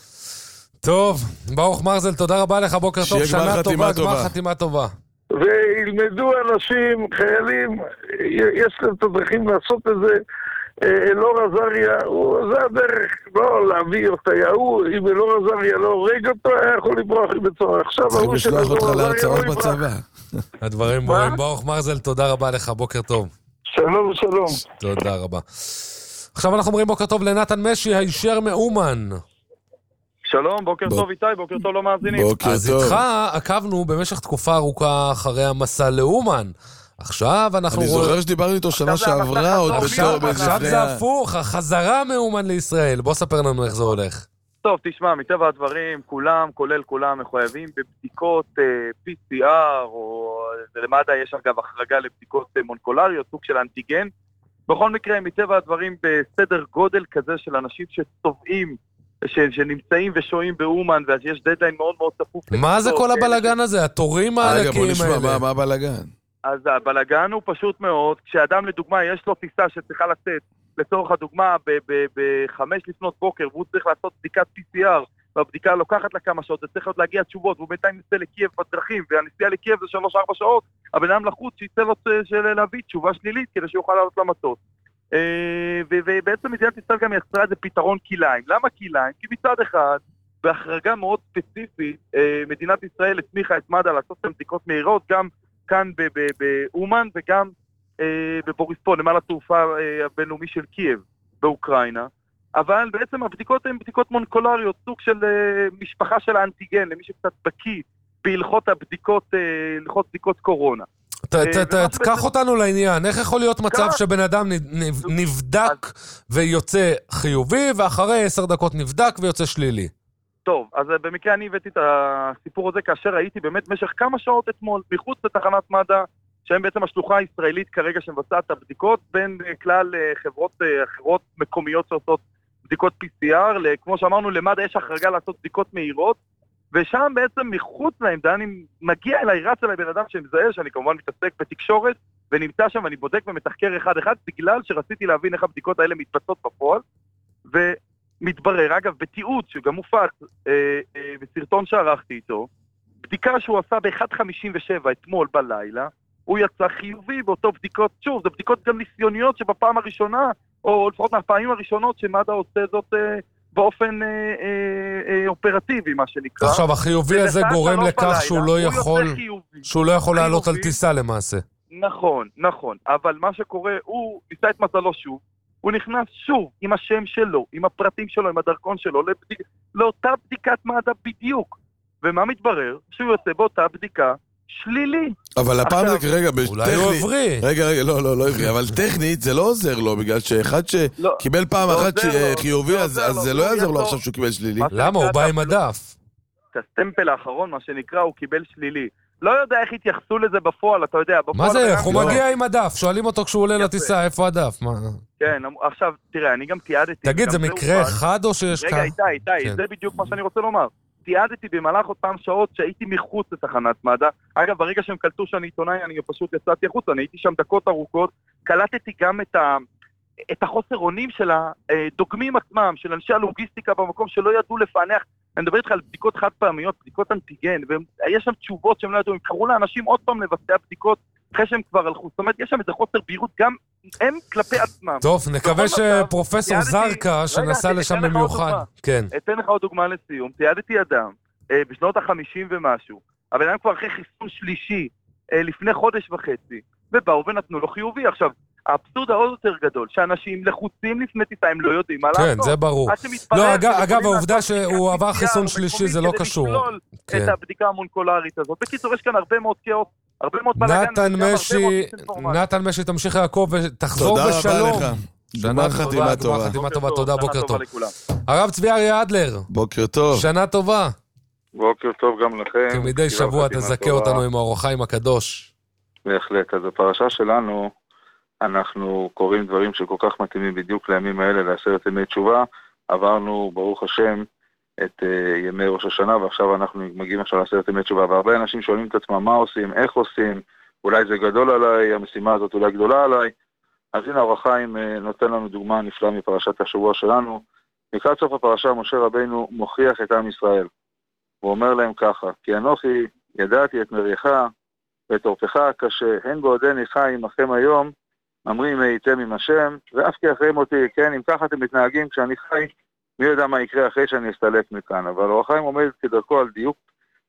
טוב, ברוך מרזל, תודה רבה לך, בוקר טוב, שנה טובה, גמר חתימה טובה. וילמדו אנשים, חיילים, יש להם את הדרכים לעשות את זה. אלאור עזריה, זה הדרך, לא להביא אותה, אם אלאור עזריה לא הורג אותו, היה יכול לברוח בצורה. עכשיו, צריכים לשלוח אותך להרצאות בצבא. הדברים ברורים, ברוך מרזל, תודה רבה לך, בוקר טוב. שלום, שלום. תודה רבה. עכשיו אנחנו אומרים בוקר טוב לנתן משי, הישר מאומן. שלום, בוקר טוב איתי, בוקר טוב לא מאזינים. אז איתך עקבנו במשך תקופה ארוכה אחרי המסע לאומן. עכשיו אנחנו... אני זוכר שדיברנו איתו שנה שעברה עוד בתור... עכשיו זה הפוך, החזרה מאומן לישראל. בוא ספר לנו איך זה הולך. טוב, תשמע, מטבע הדברים, כולם, כולל כולם, מחויבים בבדיקות פי סי אר, או למד"א יש אגב החרגה לבדיקות מונקולריות, סוג של אנטיגן. בכל מקרה, מטבע הדברים, בסדר גודל כזה של אנשים שצובעים, שנמצאים ושוהים באומן, ויש דדליין מאוד מאוד צפוף. מה זה כל הבלגן הזה? התורים הענקיים האלה. רגע, בוא נשמע, מה הבלגן? אז הבלגן הוא פשוט מאוד, כשאדם לדוגמה יש לו טיסה שצריכה לצאת, לצורך הדוגמה בחמש לפנות בוקר, והוא צריך לעשות בדיקת פי סי אר, והבדיקה לוקחת לה כמה שעות, זה צריך להגיע תשובות, והוא בינתיים ניסה לקייב בדרכים, והנסיעה לקייב זה שלוש ארבע שעות, הבן אדם לחוץ שיצא לו להביא תשובה שלילית, כדי שיוכל לעלות למטוס. ובעצם מדינת ישראל גם יצרה איזה פתרון קיליים. למה קיליים? כי מצד אחד, בהחרגה מאוד ספציפית, מדינת ישראל הסמיכה את מד"א לעשות את בדיקות מהירות, גם כאן באומן וגם בבוריספול, נמל התעופה הבינלאומי של קייב, באוקראינה. אבל בעצם הבדיקות הן בדיקות מונקולריות, סוג של משפחה של האנטיגן, למי שקצת בקיא בהלכות הבדיקות, הלכות בדיקות קורונה. תקח אותנו לעניין, איך יכול להיות מצב שבן אדם נבדק ויוצא חיובי, ואחרי עשר דקות נבדק ויוצא שלילי? טוב, אז במקרה אני הבאתי את הסיפור הזה כאשר הייתי באמת במשך כמה שעות אתמול מחוץ לתחנת מד"א, שהם בעצם השלוחה הישראלית כרגע שמבצעת את הבדיקות, בין כלל חברות אחרות מקומיות שעושות בדיקות פי סי אר, כמו שאמרנו למד"א יש החרגה לעשות בדיקות מהירות, ושם בעצם מחוץ לעמדה אני מגיע אליי, רץ אליי בן אדם שמזהה, שאני כמובן מתעסק בתקשורת, ונמצא שם ואני בודק ומתחקר אחד אחד, בגלל שרציתי להבין איך הבדיקות האלה מתבצעות בפועל, ומתברר, אגב, בתיעוד שגם מופץ אה, אה, בסרטון שערכתי איתו, בדיקה שהוא עשה ב-אחת חמישים ושבע אתמול בלילה, הוא יצא חיובי באותו בדיקות, שוב, זה בדיקות גם ניסיוניות שבפעם הראשונה, או לפחות מהפעמים הראשונות שמד"א עושה זאת אה, באופן אה, אה, אה, אופרטיבי, מה שנקרא. עכשיו, החיובי הזה גורם לכך שהוא לא יכול, שהוא לא יכול לעלות על טיסה למעשה. נכון, נכון, אבל מה שקורה, הוא ניסה את מזלו שוב, הוא נכנס שוב עם השם שלו, עם הפרטים שלו, עם הדרכון שלו, לבדיק, לאותה בדיקת מד"א בדיוק. ומה מתברר? שהוא יוצא באותה בדיקה שלילי. אבל הפעם זה כרגע, אולי הוא עברי. רגע, רגע, לא, לא, לא עברי, אבל טכנית זה לא עוזר לו, בגלל שאחד שקיבל פעם אחת חיובי, אז זה לא יעזור לו עכשיו שהוא קיבל שלילי. למה? הוא בא עם הדף. את הסטמפל האחרון, מה שנקרא, הוא קיבל שלילי. לא יודע איך התייחסו לזה בפועל, אתה יודע. מה זה איך? הוא מגיע עם הדף, שואלים אותו כשהוא עולה לטיסה, איפה הדף? כן, עכשיו, תראה, אני גם תיעדתי. תגיד, זה מקרה אחד או שיש כאן? רגע, איתי, איתי, זה בדיוק מה שאני רוצה לומר. תיעדתי במהלך אותם שעות שהייתי מחוץ לתחנת מד"א. אגב, ברגע שהם קלטו שאני עיתונאי, אני פשוט יצאתי החוצה, אני הייתי שם דקות ארוכות, קלטתי גם את ה... את החוסר אונים של הדוגמים עצמם, של אנשי הלוגיסטיקה במקום שלא ידעו לפענח. אני מדבר איתך על בדיקות חד פעמיות, בדיקות אנטיגן, ויש שם תשובות שהם לא ידעו, הם קראו לאנשים עוד פעם לבצע בדיקות, אחרי שהם כבר הלכו. זאת אומרת, יש שם איזה חוסר בהירות גם הם כלפי עצמם. טוב, נקווה שפרופסור זרקה, שנסע לשם במיוחד. כן. אתן לך עוד דוגמה לסיום. תיעדתי אדם, בשנות החמישים ומשהו, אבל אדם כבר אחרי חיסון שלישי, לפני חודש וחצי, ובאו ונתנו לו חיובי. עכשיו, האבסורד העוד יותר גדול, שאנשים לחוצים לפני טיסה, הם לא יודעים מה לעשות. כן, זה ברור. לא, אגב, העובדה שהוא עבר חיסון שלישי זה לא קשור. את הבדיקה המונקולרית הזאת. בקיצור, יש כאן הרבה מאוד כאוס, הרבה מאוד בלגן. נתן משי, נתן משי, תמשיך לעקוב ותחזור בשלום. תודה רבה לך. שנה חתימה טובה. חתימה טובה, תודה, בוקר טוב. הרב צבי אריה אדלר. בוקר טוב. שנה טובה. בוקר טוב גם לכם. כמדי שבוע תזכה אותנו עם האור החיים הקדוש. בהחלט. אז הפרשה שלנו, אנחנו קוראים דברים שכל כך מתאימים בדיוק לימים האלה, לעשרת ימי תשובה. עברנו, ברוך השם, את uh, ימי ראש השנה, ועכשיו אנחנו מגיעים עכשיו לעשרת ימי תשובה. והרבה אנשים שואלים את עצמם מה עושים, איך עושים, אולי זה גדול עליי, המשימה הזאת אולי גדולה עליי. אז הנה האור החיים uh, נותן לנו דוגמה נפלאה מפרשת השבוע שלנו. לקראת סוף הפרשה, משה רבינו מוכיח את עם ישראל. הוא אומר להם ככה, כי אנוכי ידעתי את מריחה ואת עורפך הקשה, הן בעודני חי עמכם היום, אמרים הייתם עם השם, ואף כי אחריהם אותי, כן, אם ככה אתם מתנהגים כשאני חי, מי יודע מה יקרה אחרי שאני אסתלק מכאן. אבל האור החיים עומד כדרכו על דיוק,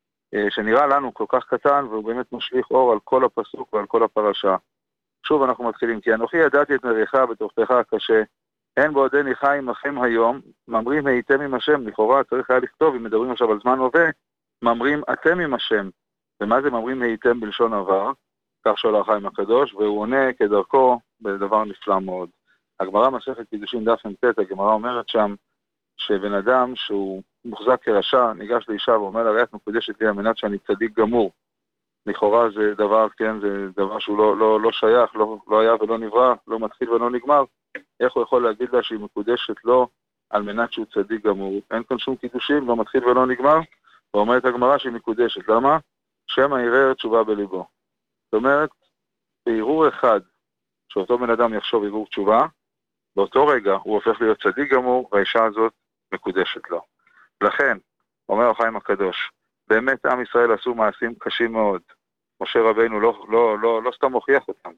שנראה לנו כל כך קטן, והוא באמת משליך אור על כל הפסוק ועל כל הפרשה. שוב אנחנו מתחילים, כי אנוכי ידעתי את מריחה ואת עורפך הקשה, הן בעודני חי עמכם היום, ממרים הייתם עם השם, לכאורה צריך היה לכתוב, אם מדברים עכשיו על זמן הווה, ממרים אתם עם השם. ומה זה ממרים הייתם בלשון עבר? כך שואל האור החיים הקדוש, והוא עונה כדרכו בדבר נפלא מאוד. הגמרא מסכת קידושין דף מ"ט, הגמרא אומרת שם, שבן אדם שהוא מוחזק כרשע, ניגש לאישה ואומר לה, את מקודשת לי על מנת שאני צדיק גמור. לכאורה זה דבר, כן, זה דבר שהוא לא, לא, לא שייך, לא, לא היה ולא נברא, לא מתחיל ולא נגמר. איך הוא יכול להגיד לה שהיא מקודשת לו על מנת שהוא צדיק גמור? אין כאן שום קידושים, לא מתחיל ולא נגמר. ואומרת הגמרא שהיא מקודשת. למה? שמא יראה תשובה בליבו. זאת אומרת, בערעור אחד, שאותו בן אדם יחשוב ערעור תשובה, באותו רגע הוא הופך להיות צדיק גמור, והאישה הזאת מקודשת לו. לכן, אומר האור החיים הקדוש, באמת עם ישראל עשו מעשים קשים מאוד. משה רבינו לא, לא, לא, לא סתם הוכיח אותם.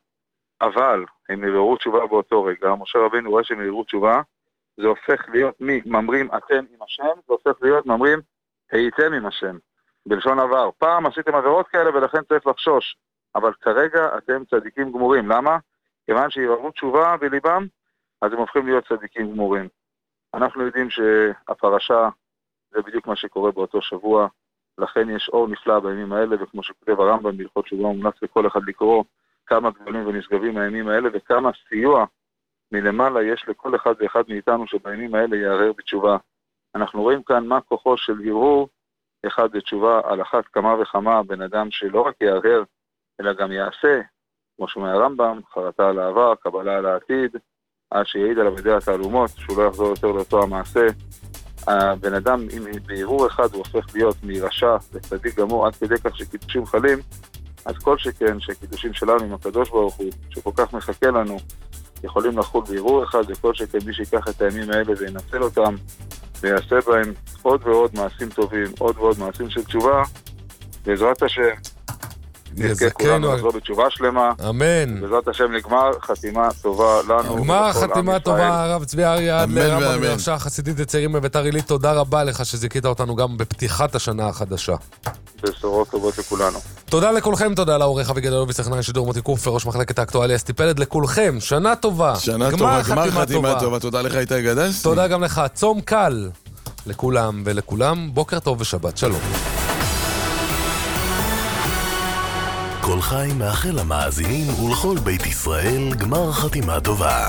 אבל הם ערערו תשובה באותו רגע. משה רבינו רואה שהם ערערו תשובה, זה הופך להיות ממרים אתם עם השם, זה הופך להיות ממרים הייתם עם השם. בלשון עבר. פעם עשיתם עבירות כאלה ולכן צריך לחשוש. אבל כרגע אתם צדיקים גמורים. למה? כיוון שערערו תשובה בליבם, אז הם הופכים להיות צדיקים גמורים. אנחנו יודעים שהפרשה זה בדיוק מה שקורה באותו שבוע, לכן יש אור נפלא בימים האלה, וכמו שכותב הרמב"ם בהלכות תשובה מומלץ לכל אחד לקרוא כמה גדולים ונשגבים מהימים האלה, וכמה סיוע מלמעלה יש לכל אחד ואחד מאיתנו שבימים האלה יערער בתשובה. אנחנו רואים כאן מה כוחו של ערעור אחד בתשובה, על אחת כמה וכמה בן אדם שלא רק יערער, אלא גם יעשה, כמו שאומר הרמב"ם, חרטה על העבר, קבלה על העתיד, עד שיעיד עליו ידי התעלומות, שהוא לא יחזור יותר לאותו המעשה. הבן אדם, אם בערעור אחד הוא הופך להיות מרשע לצדיק גמור, עד כדי כך שקידושים חלים, אז כל שכן שקידושים שלנו עם הקדוש ברוך הוא, שכל כך מחכה לנו, יכולים לחול בערעור אחד, וכל שכן מי שיקח את הימים האלה וינצל אותם, ויעשה בהם עוד ועוד מעשים טובים, עוד ועוד מעשים של תשובה, בעזרת השם, נזכה כולנו לחזור בתשובה שלמה. אמן. בעזרת השם נגמר חתימה טובה לנו. נגמר חתימה טובה, הרב צבי אריה אדלר, רב המדרשה החסידית לצעירים בביתר עילית, תודה רבה לך שזיכית אותנו גם בפתיחת השנה החדשה. בשורות טובות לכולנו. תודה לכולכם, תודה לעורך אביגדל אלוביס, טכנאי שידור מוטי קוף וראש מחלקת האקטואליה אסתי פלד, לכולכם, שנה טובה. שנה טובה, גמר חתימה טובה. תודה לך איתי גדסי. תודה גם לך, צום קל לכולם ולכולם, בוקר טוב ושבת שלום. כל חי מאחל למאזינים ולכל בית ישראל גמר חתימה טובה.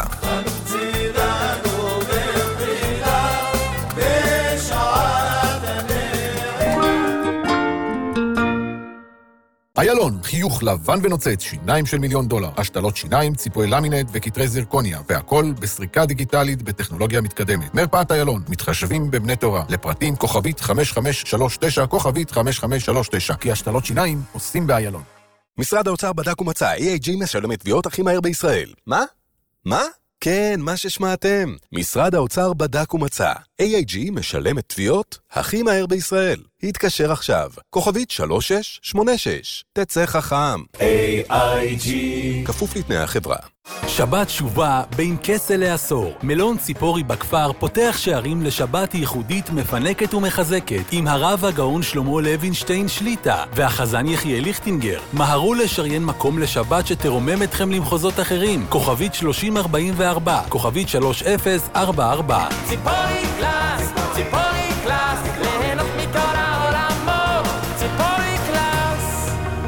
איילון, חיוך לבן ונוצץ, שיניים של מיליון דולר, השתלות שיניים, ציפוי למינט וכתרי זירקוניה, והכל בסריקה דיגיטלית בטכנולוגיה מתקדמת. מרפאת איילון, מתחשבים בבני תורה, לפרטים כוכבית חמש חמש שלוש תשע, כוכבית חמש חמש שלוש תשע, כי השתלות שיניים עושים באיילון. משרד האוצר בדק ומצא, איי איי ג'י משלמת תביעות הכי מהר בישראל. מה? מה? כן, מה ששמעתם. משרד האוצר בדק ומצא, איי איי ג'י משלמת תביעות הכי מהר בישראל. התקשר עכשיו. כוכבית שלוש שש שמונה שש. תצא חכם. איי איי ג'י כפוף לתנאי החברה. שבת שובה בין כסה לעשור. מלון ציפורי בכפר פותח שערים לשבת ייחודית מפנקת ומחזקת עם הרב הגאון שלמה לוינשטיין שליטה והחזן יחיאל ליכטינגר. מהרו לשריין מקום לשבת שתרומם אתכם למחוזות אחרים. כוכבית שלושים ארבעים וארבע, כוכבית שלוש אפס ארבע ארבע. ציפורי קלאס, ציפורי קלאס, ליהנות מכל העולמות, ציפורי קלאס.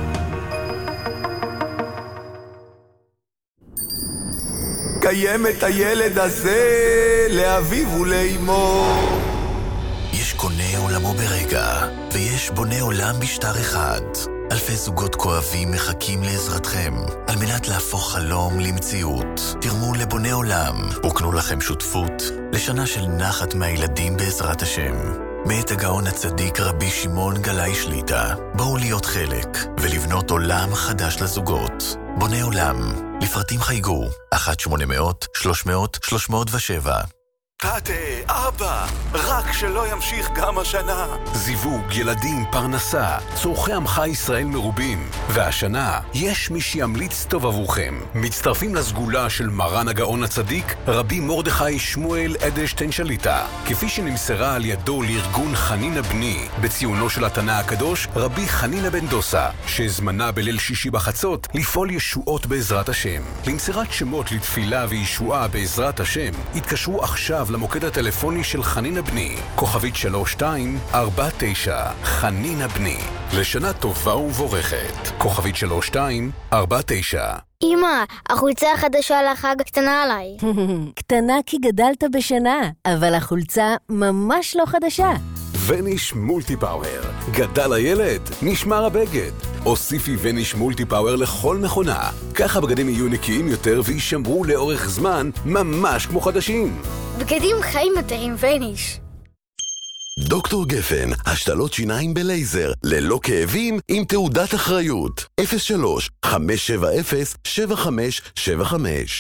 קיימת הילד הזה לאביו ולאמו. יש קונה עולמו ברגע, ויש בונה עולם בשטר אחד. אלפי זוגות כואבים מחכים לעזרתכם, על מנת להפוך חלום למציאות. תרמו לבונה עולם, וקנו לכם שותפות, לשנה של נחת מהילדים בעזרת השם. מאת הגאון הצדיק רבי שמעון גלאי שליטה, בואו להיות חלק, ולבנות עולם חדש לזוגות. בונה עולם, לפרטים חייגו, אחת שמונה מאות שלוש מאות שלוש מאות ושבע. תתה, אבא, רק שלא ימשיך גם השנה. זיווג, ילדים, פרנסה, צורכי עמך ישראל מרובים. והשנה יש מי שימליץ טוב עבורכם. מצטרפים לסגולה של מרן הגאון הצדיק, רבי מרדכי שמואל אדלשטיין שליטה, כפי שנמסרה על ידו לארגון חנינה בני, בציונו של התנא הקדוש, רבי חנינה בן דוסה, שהזמנה בליל שישי בחצות לפעול ישועות בעזרת השם. למסירת שמות לתפילה וישועה בעזרת השם, התקשרו עכשיו למוקד הטלפוני של חנינה בני, כוכבית שלוש שתיים ארבע תשע, חנינה בני. לשנה טובה ומבורכת, כוכבית שלוש שתיים ארבע תשע. אמא, החולצה החדשה לחג קטנה עליי. קטנה כי גדלת בשנה, אבל החולצה ממש לא חדשה. וניש מולטי פאוור. גדל הילד, נשמר הבגד. הוסיפי וניש מולטי פאוור לכל מכונה. ככה בגדים יהיו נקיים יותר וישמרו לאורך זמן ממש כמו חדשים. בגדים חיים יותר עם וניש. דוקטור גפן, השתלות שיניים בלייזר, ללא כאבים, עם תעודת אחריות. אפס שלוש חמש שבע אפס שבע חמש שבע חמש.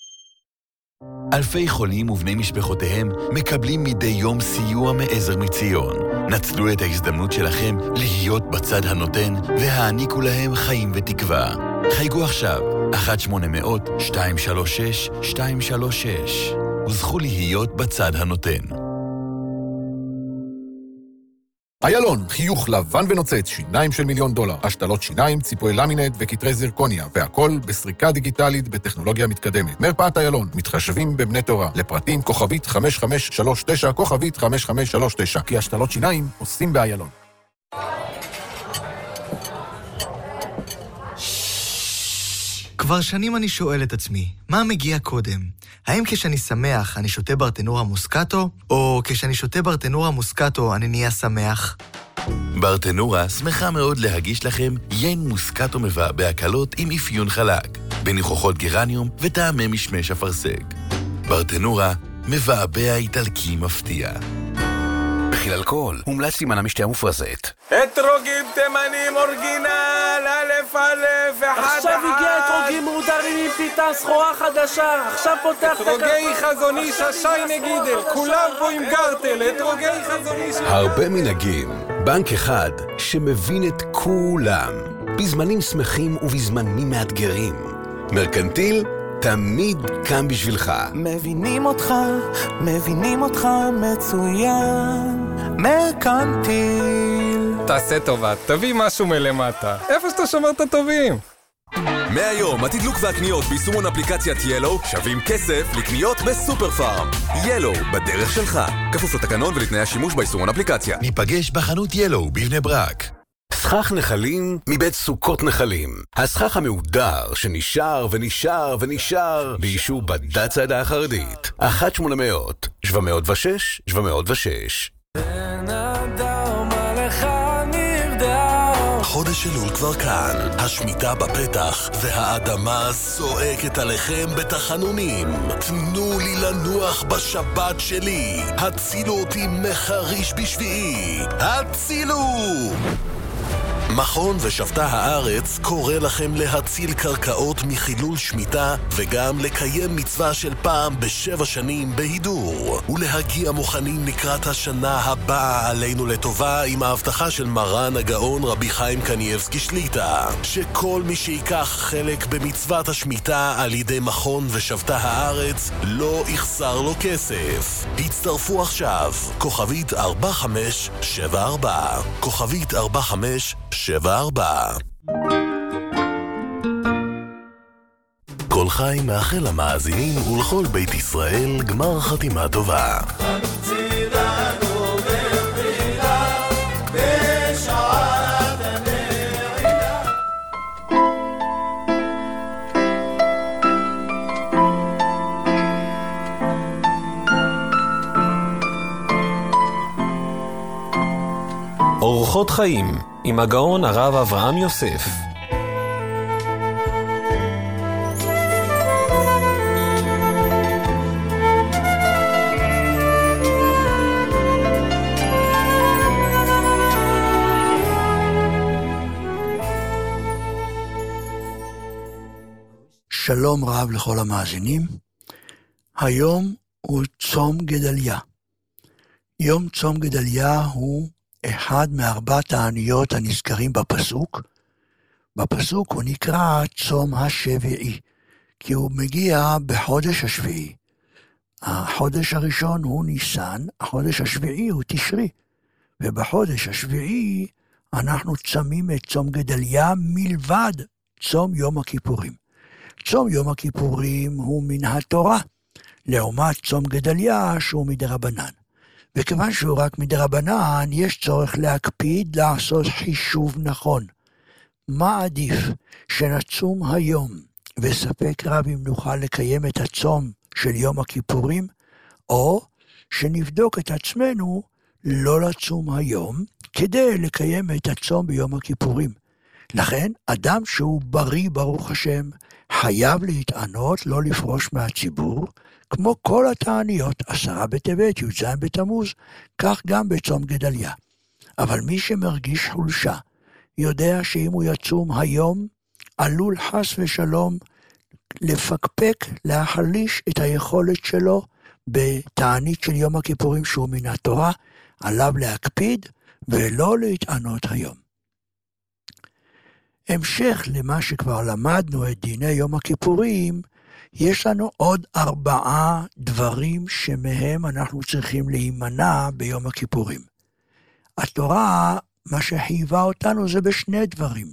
אלפי חולים ובני משפחותיהם מקבלים מדי יום סיוע מעזר מציון. נצלו את ההזדמנות שלכם להיות בצד הנותן והעניקו להם חיים ותקווה. חייגו עכשיו, אחת שמונה מאות שתיים שלוש שש שתיים שלוש שש, וזכו להיות בצד הנותן. איילון, חיוך לבן ונוצץ, שיניים של מיליון דולר, השתלות שיניים, ציפוי למינט וכתרי זירקוניה, והכל בסריקה דיגיטלית בטכנולוגיה מתקדמת. מרפאת איילון, מתחשבים בבני תורה, לפרטים כוכבית חמש חמש שלוש תשע, כוכבית חמש חמש שלוש תשע, כי השתלות שיניים עושים באיילון. כבר שנים אני שואל את עצמי, מה מגיע קודם? האם כשאני שמח אני שותה ברטנורה מוסקטו, או כשאני שותה ברטנורה מוסקטו אני נהיה שמח? ברטנורה שמחה מאוד להגיש לכם יין מוסקטו מבע בהקלות עם אפיון חלק, בניחוחות גרניום וטעמי משמש אפרסק. ברטנורה מבעבע איטלקי מפתיע. מכיל אלכוהול, מומלץ להימנע משתייה מופרזת. אתרוגים תימנים אורגינל, א' א', אחד אחד. עכשיו הגיע אתרוגים מודרים עם פיתה, סחורה חדשה, עכשיו פותח את הכרטיס. אתרוגי חזון איש, השי נגידל, כולם פה עם גרטל, אתרוגי חזון איש. הרבה מנהגים, בנק אחד שמבין את כולם, בזמנים שמחים ובזמנים מאתגרים. מרקנטיל תמיד כאן בשבילך. מבינים אותך, מבינים אותך מצוין. מרקנטיל. תעשה טובה, תביא משהו מלמטה. איפה שאתה שומר את הטובים? מהיום, התדלוק והקניות ביישומון אפליקציית ילו שווים כסף לקניות בסופר פארם. ילו, בדרך שלך. כפוף לתקנון ולתנאי השימוש ביישומון אפליקציה. ניפגש בחנות ילו בבני ברק. סכך נחלים מבית סוכות נחלים. הסכך המהודר שנשאר ונשאר ונשאר באישור בד"ץ העדה החרדית. אחת שמונה מאות שבע מאות ושש שבע מאות ושש. חודש אלול כבר כאן, השמיטה בפתח והאדמה זועקת עליכם בתחנונים. תנו לי לנוח בשבת שלי, הצילו אותי מחריש בשביעי, הצילו! מכון ושבתה הארץ קורא לכם להציל קרקעות מחילול שמיטה וגם לקיים מצווה של פעם בשבע שנים בהידור ולהגיע מוכנים לקראת השנה הבאה עלינו לטובה עם ההבטחה של מרן הגאון רבי חיים קניאבסקי שליטה שכל מי שיקח חלק במצוות השמיטה על ידי מכון ושבתה הארץ לא יחסר לו כסף. הצטרפו עכשיו, כוכבית ארבע חמש שבע ארבע, כוכבית ארבע חמש שבע ארבע. כל חי מאחל למאזינים ולכל בית ישראל גמר חתימה טובה. אורחות חיים עם הגאון הרב אברהם יוסף. שלום רב לכל המאזינים. היום הוא צום גדליה. יום צום גדליה הוא אחד מארבעת העניות הנזכרים בפסוק. בפסוק הוא נקרא צום השביעי, כי הוא מגיע בחודש השביעי. החודש הראשון הוא ניסן, החודש השביעי הוא תשרי, ובחודש השביעי אנחנו צמים את צום גדליה מלבד צום יום הכיפורים. צום יום הכיפורים הוא מן התורה, לעומת צום גדליה שהוא מדרבנן. וכיוון שהוא רק מדרבנן, יש צורך להקפיד לעשות חישוב נכון. מה עדיף, שנצום היום, וספק רב אם נוכל לקיים את הצום של יום הכיפורים, או שנבדוק את עצמנו לא לצום היום, כדי לקיים את הצום ביום הכיפורים. לכן, אדם שהוא בריא ברוך השם, חייב להתענות לא לפרוש מהציבור, כמו כל התעניות, עשרה בטבת, י"ז בתמוז, כך גם בצום גדליה. אבל מי שמרגיש חולשה, יודע שאם הוא יצום היום, עלול חס ושלום לפקפק, להחליש את היכולת שלו בתענית של יום הכיפורים שהוא מן התורה, עליו להקפיד ולא להתענות היום. המשך למה שכבר למדנו את דיני יום הכיפורים, יש לנו עוד ארבעה דברים שמהם אנחנו צריכים להימנע ביום הכיפורים. התורה, מה שחייבה אותנו זה בשני דברים.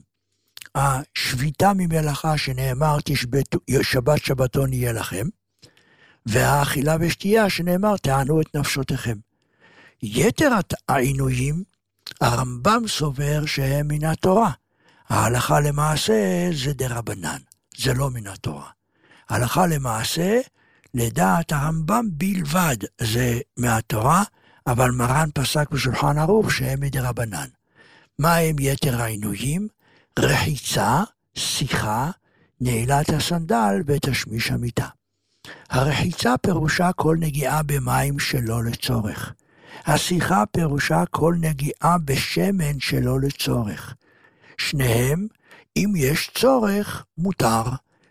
השביתה ממלאכה שנאמר תשבתו, שבת שבתון יהיה לכם, והאכילה ושתייה שנאמר תענו את נפשותיכם. יתר העינויים, הרמב"ם סובר שהם מן התורה. ההלכה למעשה זה דרבנן, זה לא מן התורה. הלכה למעשה, לדעת הרמב"ם בלבד זה מהתורה, אבל מרן פסק בשולחן ערוך שהם מדרבנן. מה הם יתר העינויים? רחיצה, שיחה, נעילת הסנדל ותשמיש המיטה. הרחיצה פירושה כל נגיעה במים שלא לצורך. השיחה פירושה כל נגיעה בשמן שלא לצורך. שניהם, אם יש צורך, מותר.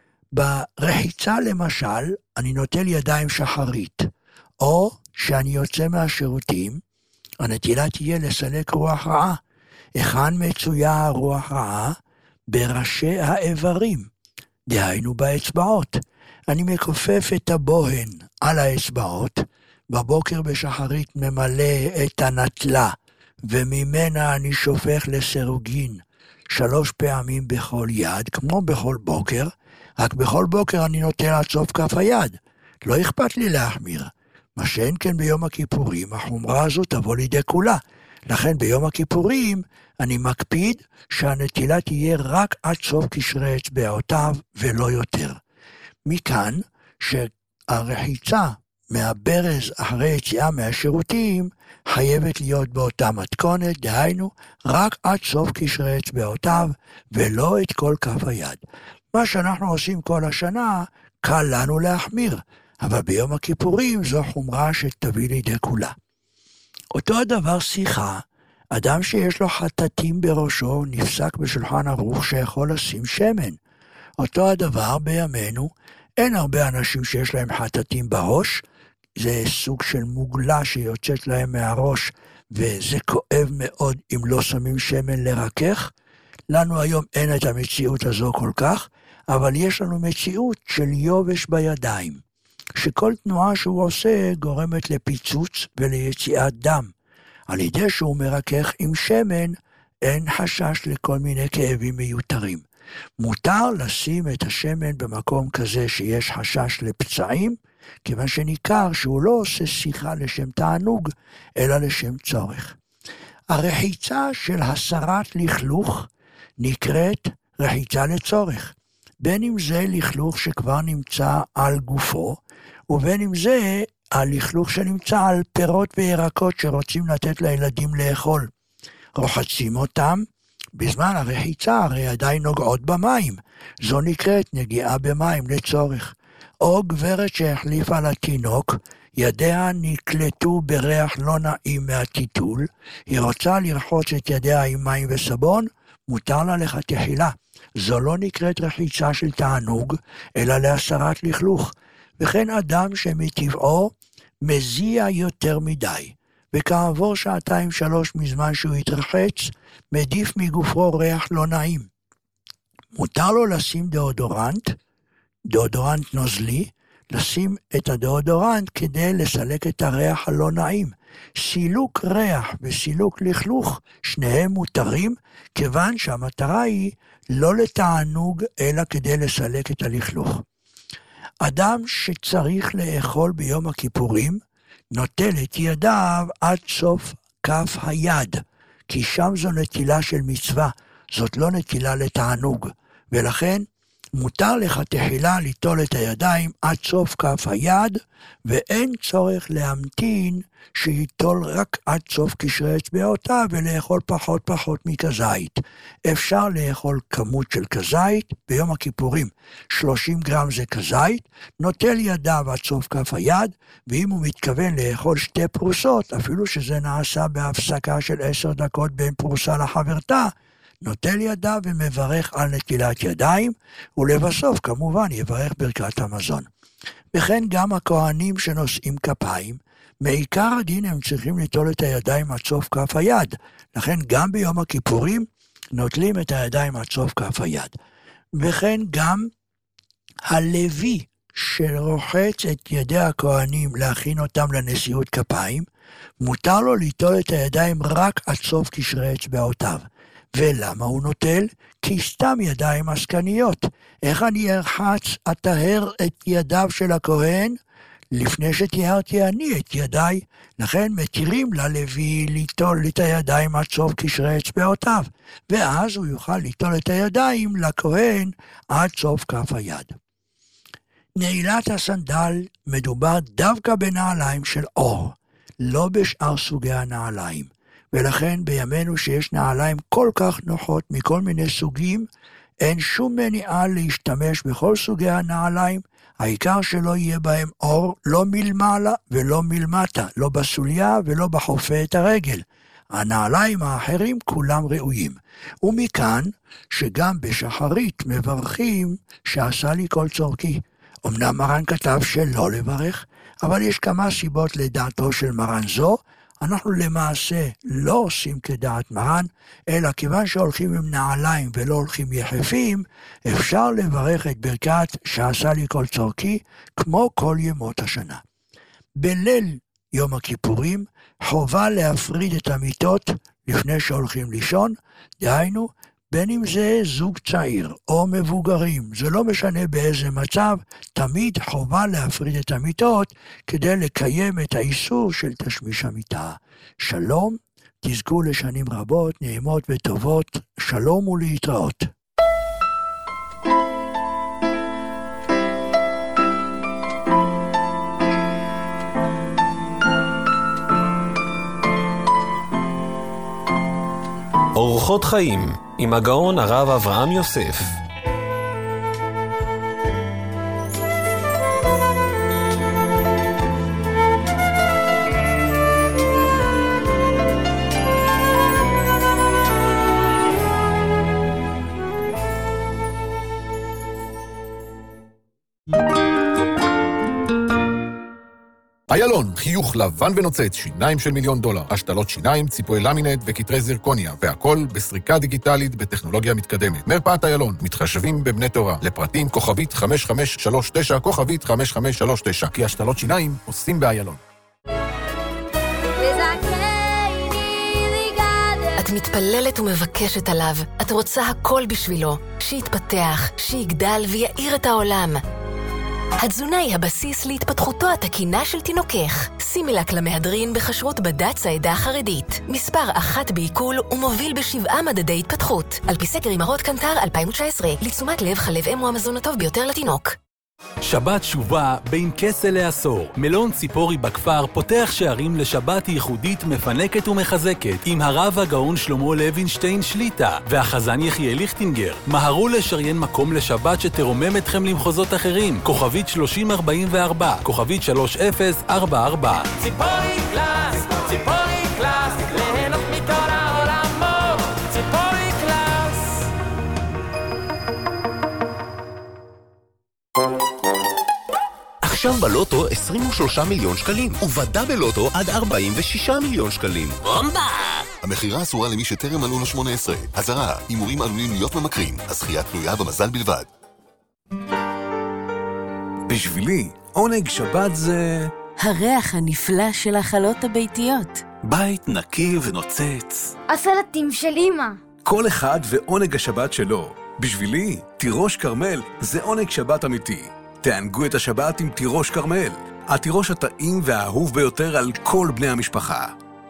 ברחיצה למשל, אני נוטל ידיים שחרית, או שאני יוצא מהשירותים, הנטילה תהיה לסלק רוח רעה. היכן מצויה הרוח רעה? בראשי האיברים, דהיינו באצבעות. אני מכופף את הבוהן על האצבעות, בבוקר בשחרית ממלא את הנטלה, וממנה אני שופך לסירוגין, שלוש פעמים בכל יד, כמו בכל בוקר, רק בכל בוקר אני נוטל עד סוף כף היד. לא אכפת לי להחמיר. מה שאין כן ביום הכיפורים, החומרה הזו תבוא לידי כולה. לכן ביום הכיפורים אני מקפיד שהנטילה תהיה רק עד סוף קשרי אצבעותיו ולא יותר. מכאן שהרחיצה מהברז אחרי יציאה מהשירותים חייבת להיות באותה מתכונת, דהיינו רק עד סוף קשרי אצבעותיו ולא את כל כף היד. מה שאנחנו עושים כל השנה קל לנו להחמיר, אבל ביום הכיפורים זו חומרה שתביא לידי כולה. אותו הדבר שיחה, אדם שיש לו חטטים בראשו נפסק בשולחן ערוך שיכול לשים שמן. אותו הדבר בימינו, אין הרבה אנשים שיש להם חטטים בראש, זה סוג של מוגלה שיוצאת להם מהראש, וזה כואב מאוד אם לא שמים שמן לרכך. לנו היום אין את המציאות הזו כל כך, אבל יש לנו מציאות של יובש בידיים, שכל תנועה שהוא עושה גורמת לפיצוץ וליציאת דם. על ידי שהוא מרכך עם שמן, אין חשש לכל מיני כאבים מיותרים. מותר לשים את השמן במקום כזה שיש חשש לפצעים, כיוון שניכר שהוא לא עושה שיחה לשם תענוג, אלא לשם צורך. הרחיצה של הסרת לכלוך נקראת רחיצה לצורך. בין אם זה לכלוך שכבר נמצא על גופו, ובין אם זה הלכלוך שנמצא על פירות וירקות שרוצים לתת לילדים לאכול. רוחצים אותם, בזמן הרחיצה הרי עדיין נוגעות במים. זו נקראת נגיעה במים לצורך. או גברת שהחליפה לתינוק, ידיה נקלטו בריח לא נעים מהטיטול, היא רוצה לרחוץ את ידיה עם מים וסבון, מותר לה לכתחילה. זו לא נקראת רחיצה של תענוג, אלא להסרת לכלוך. וכן אדם שמטבעו מזיע יותר מדי, וכעבור שעתיים שלוש מזמן שהוא התרחץ, מדיף מגופו ריח לא נעים. מותר לו לשים דאודורנט, דאודורנט נוזלי, לשים את הדאודורנט כדי לסלק את הריח הלא נעים. סילוק ריח וסילוק לכלוך, שניהם מותרים, כיוון שהמטרה היא לא לתענוג, אלא כדי לסלק את הלכלוך. אדם שצריך לאכול ביום הכיפורים, נוטל את ידיו עד סוף כף היד, כי שם זו נטילה של מצווה, זאת לא נטילה לתענוג, ולכן מותר לך תחילה ליטול את הידיים עד סוף כף היד, ואין צורך להמתין שיטול רק עד סוף קשרי אצבעותיו ולאכול פחות פחות מכזית. אפשר לאכול כמות של כזית ביום הכיפורים, שלושים גרם זה כזית, נוטל ידיו עד סוף כף היד, ואם הוא מתכוון לאכול שתי פרוסות, אפילו שזה נעשה בהפסקה של עשר דקות בין פרוסה לחברתה, נוטל ידיו ומברך על נטילת ידיים, ולבסוף כמובן יברך ברכת המזון. וכן גם הכהנים שנושאים כפיים, מעיקר הדין הם צריכים ליטול את הידיים עד סוף כף היד, לכן גם ביום הכיפורים נוטלים את הידיים עד סוף כף היד. וכן גם הלוי שרוחץ את ידי הכהנים להכין אותם לנשיאות כפיים, מותר לו ליטול את הידיים רק עד סוף קשרי אצבעותיו. ולמה הוא נוטל? כי סתם ידיים עסקניות. איך אני ארחץ אטהר את ידיו של הכהן? לפני שטיהרתי אני את ידיי, לכן מתירים ללוי ליטול את הידיים עד סוף קשרי אצבעותיו, ואז הוא יוכל ליטול את הידיים לכהן עד סוף כף היד. נעילת הסנדל מדובר דווקא בנעליים של אור, לא בשאר סוגי הנעליים. ולכן בימינו שיש נעליים כל כך נוחות מכל מיני סוגים, אין שום מניעה להשתמש בכל סוגי הנעליים, העיקר שלא יהיה בהם אור, לא מלמעלה ולא מלמטה, לא בסוליה ולא בחופה את הרגל. הנעליים האחרים כולם ראויים. ומכאן שגם בשחרית מברכים שעשה לי כל צורכי. אמנם מרן כתב שלא לברך, אבל יש כמה סיבות לדעתו של מרן זו, אנחנו למעשה לא עושים כדעת מרן, אלא כיוון שהולכים עם נעליים ולא הולכים יחפים, אפשר לברך את ברכת שעשה לי כל צורכי, כמו כל ימות השנה. בליל יום הכיפורים, חובה להפריד את המיטות לפני שהולכים לישון, דהיינו, בין אם זה זוג צעיר או מבוגרים, זה לא משנה באיזה מצב, תמיד חובה להפריד את המיטות כדי לקיים את האיסור של תשמיש המיטה. שלום, תזכו לשנים רבות, נעימות וטובות, שלום ולהתראות. אורחות חיים עם הגאון הרב אברהם יוסף. איילון, חיוך לבן ונוצץ, שיניים של מיליון דולר, השתלות שיניים, ציפוי למינט וקטרי זירקוניה, והכל בסריקה דיגיטלית בטכנולוגיה מתקדמת. מרפאת איילון, מתחשבים בבני תורה, לפרטים כוכבית חמש חמש שלוש תשע, כוכבית חמש חמש שלוש תשע, כי השתלות שיניים עושים באיילון. את מתפללת ומבקשת עליו, את רוצה הכל בשבילו, שיתפתח, שיגדל ויעיר את העולם. התזונה היא הבסיס להתפתחותו התקינה של תינוקך. סימילק למהדרין בכשרות בד"ץ העדה החרדית. מספר אחת בעיכול ומוביל בשבעה מדדי התפתחות. על פי סקר אימהות קנטר אלפיים תשע עשרה, לתשומת לב חלב אם הוא המזון הטוב ביותר לתינוק. שבת שובה בין כסה לעשור. מלון ציפורי בכפר פותח שערים לשבת ייחודית מפנקת ומחזקת עם הרב הגאון שלמה לוינשטיין שליטה והחזן יחיאל ליכטינגר. מהרו לשריין מקום לשבת שתרומם אתכם למחוזות אחרים. כוכבית שלושים ארבעים וארבע, כוכבית שלוש אפס ארבע ארבע. ציפורי קלאס, ציפורי קלאס, ליהנות מכל העולמות. ציפורי קלאס. עכשיו בלוטו עשרים ושלושה מיליון שקלים, ובדה בלוטו עד ארבעים ושישה מיליון שקלים. בומבה! המחירה אסורה למי שטרם מלאו לו שמונה עשרה. אזהרה, הימורים עלולים להיות ממכרים, הזכייה תלויה במזל בלבד. בשבילי, עונג שבת זה... הריח הנפלא של החלות הביתיות. בית נקי ונוצץ. הסלטים של אמא. כל אחד ועונג השבת שלו. בשבילי, תירוש קרמל זה עונג שבת אמיתי. תענגו את השבת עם תירוש קרמל, התירוש הטעים והאהוב ביותר על כל בני המשפחה.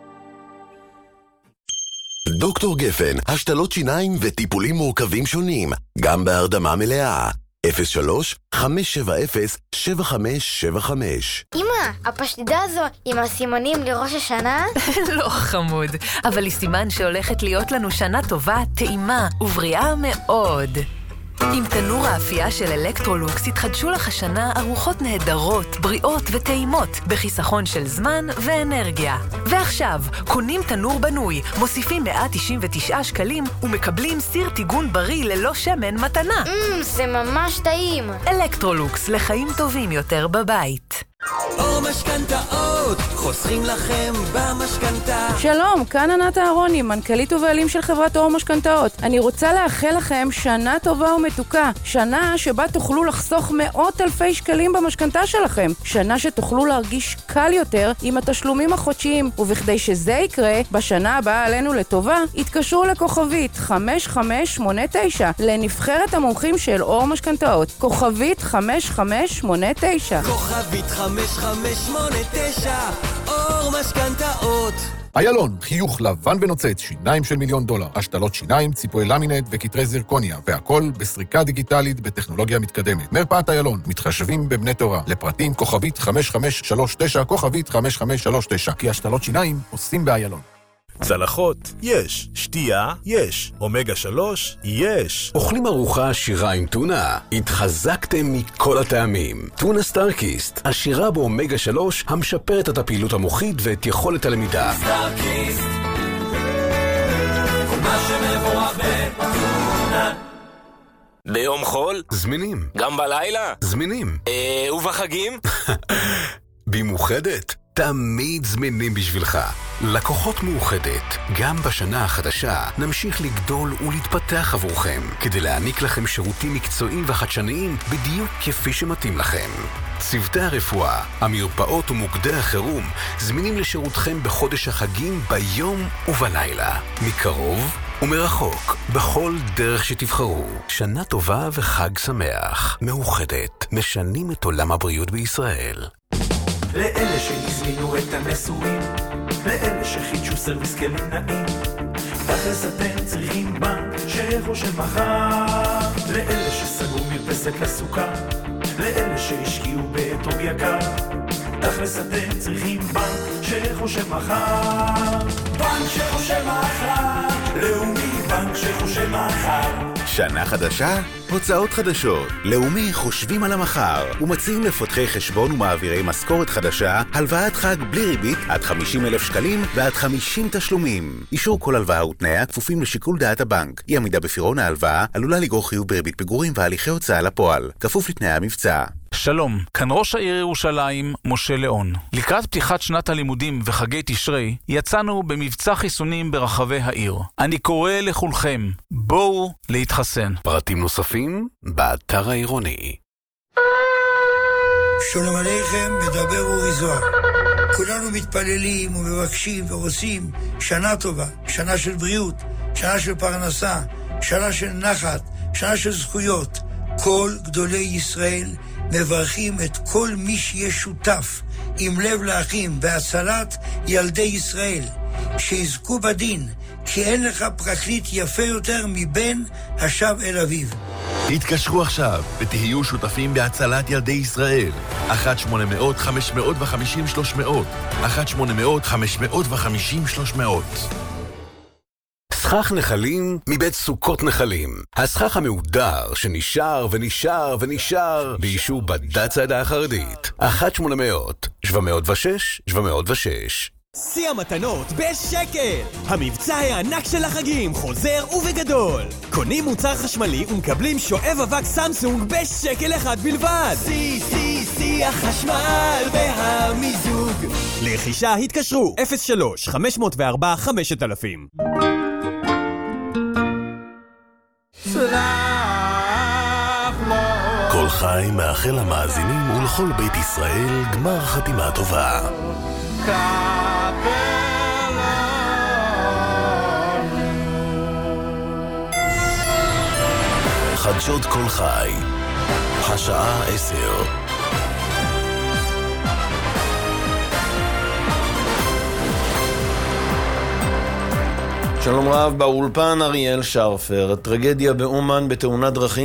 דוקטור גפן, השתלות שיניים וטיפולים מורכבים שונים, גם בהרדמה מלאה. אפס שלוש חמש שבע אפס שבע חמש שבע חמש. אמא, הפשטידה הזו עם הסימנים לראש השנה? לא חמוד, אבל היא סימן שהולכת להיות לנו שנה טובה, טעימה ובריאה מאוד. עם תנור האפייה של אלקטרולוקס התחדשו לך השנה ארוחות נהדרות, בריאות וטעימות, בחיסכון של זמן ואנרגיה. ועכשיו, קונים תנור בנוי, מוסיפים מאה תשעים ותשעה שקלים ומקבלים סיר טיגון בריא ללא שמן מתנה. מmm, זה ממש טעים. אלקטרולוקס, לחיים טובים יותר בבית. אור משכנתאות, חוסכים לכם במשכנתה. שלום, כאן ענת אהרוני, מנכ"לית ובעלים של חברת אור משכנתאות. אני רוצה לאחל לכם שנה טובה ומתוקה. שנה שבה תוכלו לחסוך מאות אלפי שקלים במשכנתה שלכם. שנה שתוכלו להרגיש קל יותר עם התשלומים החודשיים. ובכדי שזה יקרה, בשנה הבאה עלינו לטובה, התקשרו לכוכבית חמש חמש שמונה תשע לנבחרת המומחים של אור משכנתאות. כוכבית חמש חמש שמונה תשע. כוכבית חמש חמש שמונה תשע, אור משכנתאות. איילון, חיוך לבן ונוצץ, שיניים של מיליון דולר, השתלות שיניים, ציפוי למינט וקטרי זירקוניה, והכל בסריקה דיגיטלית בטכנולוגיה מתקדמת. מרפאת איילון, מתחשבים בבני תורה, לפרטים כוכבית חמש חמש שלוש תשע, כוכבית חמש חמש שלוש תשע, כי השתלות שיניים עושים באיילון. צלחות, יש. שתייה, יש. אומגה שלוש, יש. אוכלים ארוחה עשירה עם טונה? התחזקתם מכל הטעמים. טונה סטארקיסט, עשירה באומגה שלוש, המשפרת את הפעילות המוחית ואת יכולת הלמידה. סטארקיסט, כל מה שמבורך בטונה. ביום חול? זמינים. גם בלילה? זמינים. אה, ובחגים? במאוחדת? תמיד זמינים בשבילך. לקוחות מאוחדת, גם בשנה החדשה נמשיך לגדול ולהתפתח עבורכם, כדי להעניק לכם שירותים מקצועיים וחדשניים בדיוק כפי שמתאים לכם. צוותי הרפואה, המרפאות ומוקדי החירום זמינים לשירותכם בחודש החגים ביום ובלילה, מקרוב ומרחוק, בכל דרך שתבחרו. שנה טובה וחג שמח. מאוחדת, משנים את עולם הבריאות בישראל. לאלה שהזמינו את הנשואים, לאלה שחידשו סרוויס כלים נעים, תכלס אתם צריכים בנק שחושב מחר. לאלה שסגרו מרפסת לסוכה, לאלה שהשקיעו באתרוג יקר, תכלס אתם צריכים בנק שחושב מחר. בנק שחושב מחר, לאומי בנק שחושב מחר. שנה חדשה? הוצאות חדשות. לאומי חושבים על המחר ומציעים לפותחי חשבון ומעבירי משכורת חדשה הלוואת חג בלי ריבית עד חמישים אלף שקלים ועד חמישים תשלומים. אישור כל הלוואה ותנאיה כפופים לשיקול דעת הבנק. אי עמידה בפירעון ההלוואה עלולה לגרור חיוב בריבית פיגורים והליכי הוצאה לפועל, כפוף לתנאי המבצע. שלום, כאן ראש העיר ירושלים, משה ליאון. לקראת פתיחת שנת הלימודים וחגי תשרי, יצאנו במבצע חיסונים ברחבי העיר. אני קורא לכולכם, בואו להתחסן. פרטים נוספים באתר העירוני. שלום עליכם, מדבר אורי זוהר. כולנו מתפללים ומבקשים ורוצים שנה טובה, שנה של בריאות, שנה של פרנסה, שנה של נחת, שנה של זכויות. כל גדולי ישראל מברכים את כל מי שיהיה שותף עם לב לאחים והצלת ילדי ישראל, שיזכו בדין, כי אין לך פרקליט יפה יותר מבן השב אל אביו. התקשרו עכשיו ותהיו שותפים בהצלת ילדי ישראל. אחת שמונה מאות חמש מאות וחמישים שלוש מאות אחת שמונה מאות חמש מאות וחמישים שלוש מאות. סכך נחלים מבית סוכות נחלים. הסכך המהודר שנשאר ונשאר ונשאר באישור בדת צעדה החרדית. אחת שמונה מאות שבע מאות ושש שבע מאות ושש. שיא המתנות בשקל! המבצע הענק של החגים חוזר ובגדול! קונים מוצר חשמלי ומקבלים שואב אבק סמסונג בשקל אחד בלבד! שיא, שיא, שיא החשמל והמיזוג! לרכישה התקשרו אפס שלוש חמש מאות וארבע חמשת אלפים. כל חי מאחל למאזינים ולכל בית ישראל גמר חתימה טובה. חדשות כל חי, השעה עשר. שלום רב, באולפן אריאל שרפר. טרגדיה באומן בתאונת דרכים